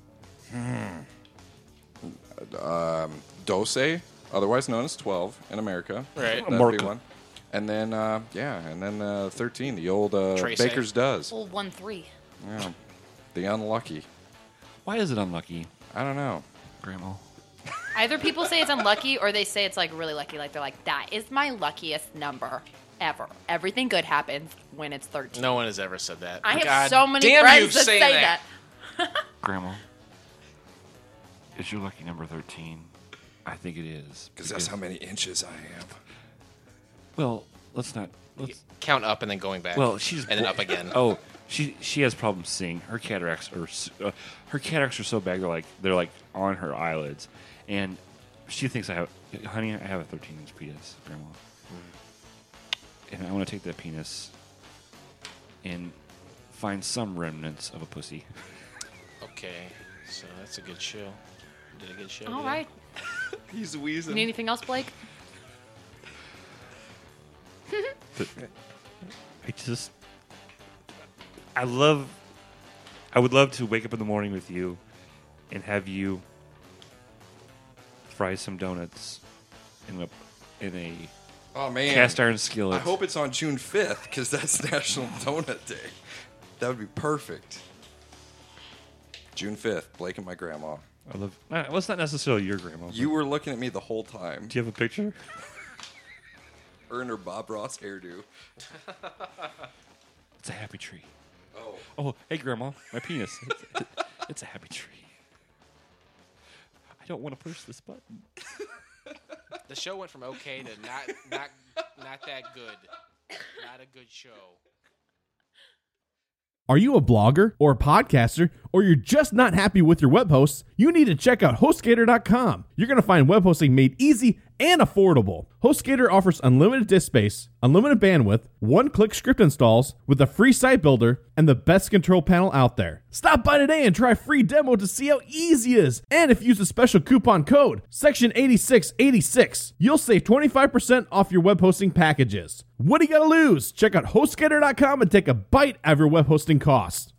Dose, otherwise known as 12 in America. Right. That'd be America. one. And then, and then 13, the old Tracy. Baker's Does. Well, 1-3. Yeah. The unlucky. Why is it unlucky, I don't know. Grandma? Either people say it's unlucky or they say it's like really lucky. Like they're like, that is my luckiest number ever. Everything good happens when it's 13. No one has ever said that. I have God so many damn you friends that say saying that. Grandma, is your lucky number 13? I think it is. Because that's how many inches I am. Well, let's not. Count up and then going back. Well, she's and then up again. Oh, she has problems seeing. Her cataracts are so bad they're like on her eyelids, and she thinks I have. Honey, I have a 13-inch penis, Grandma, and I want to take that penis and find some remnants of a pussy. Okay, so that's a good show. Did a good show. All today. right. He's You wheezing. need anything else, Blake? But I just I would love to wake up in the morning with you and have you fry some donuts in a Oh man, cast iron skillet. I hope it's on June 5th because that's National Donut Day. That would be perfect. June 5th, Blake and my grandma. I love. Well, it's not necessarily your grandma. You were looking at me the whole time. Do you have a picture? Her in her Bob Ross hairdo. It's a happy tree. Oh. Oh, hey, Grandma, my penis. It's a happy tree. I don't want to push this button. The show went from okay to not that good. Not a good show. Are you a blogger or a podcaster, or you're just not happy with your web hosts? You need to check out HostGator.com. You're going to find web hosting made easy and affordable. HostGator offers unlimited disk space, unlimited bandwidth, one-click script installs with a free site builder, and the best control panel out there. Stop by today and try a free demo to see how easy it is. And if you use a special coupon code, section 8686, you'll save 25% off your web hosting packages. What do you got to lose? Check out HostGator.com and take a bite out of your web hosting costs.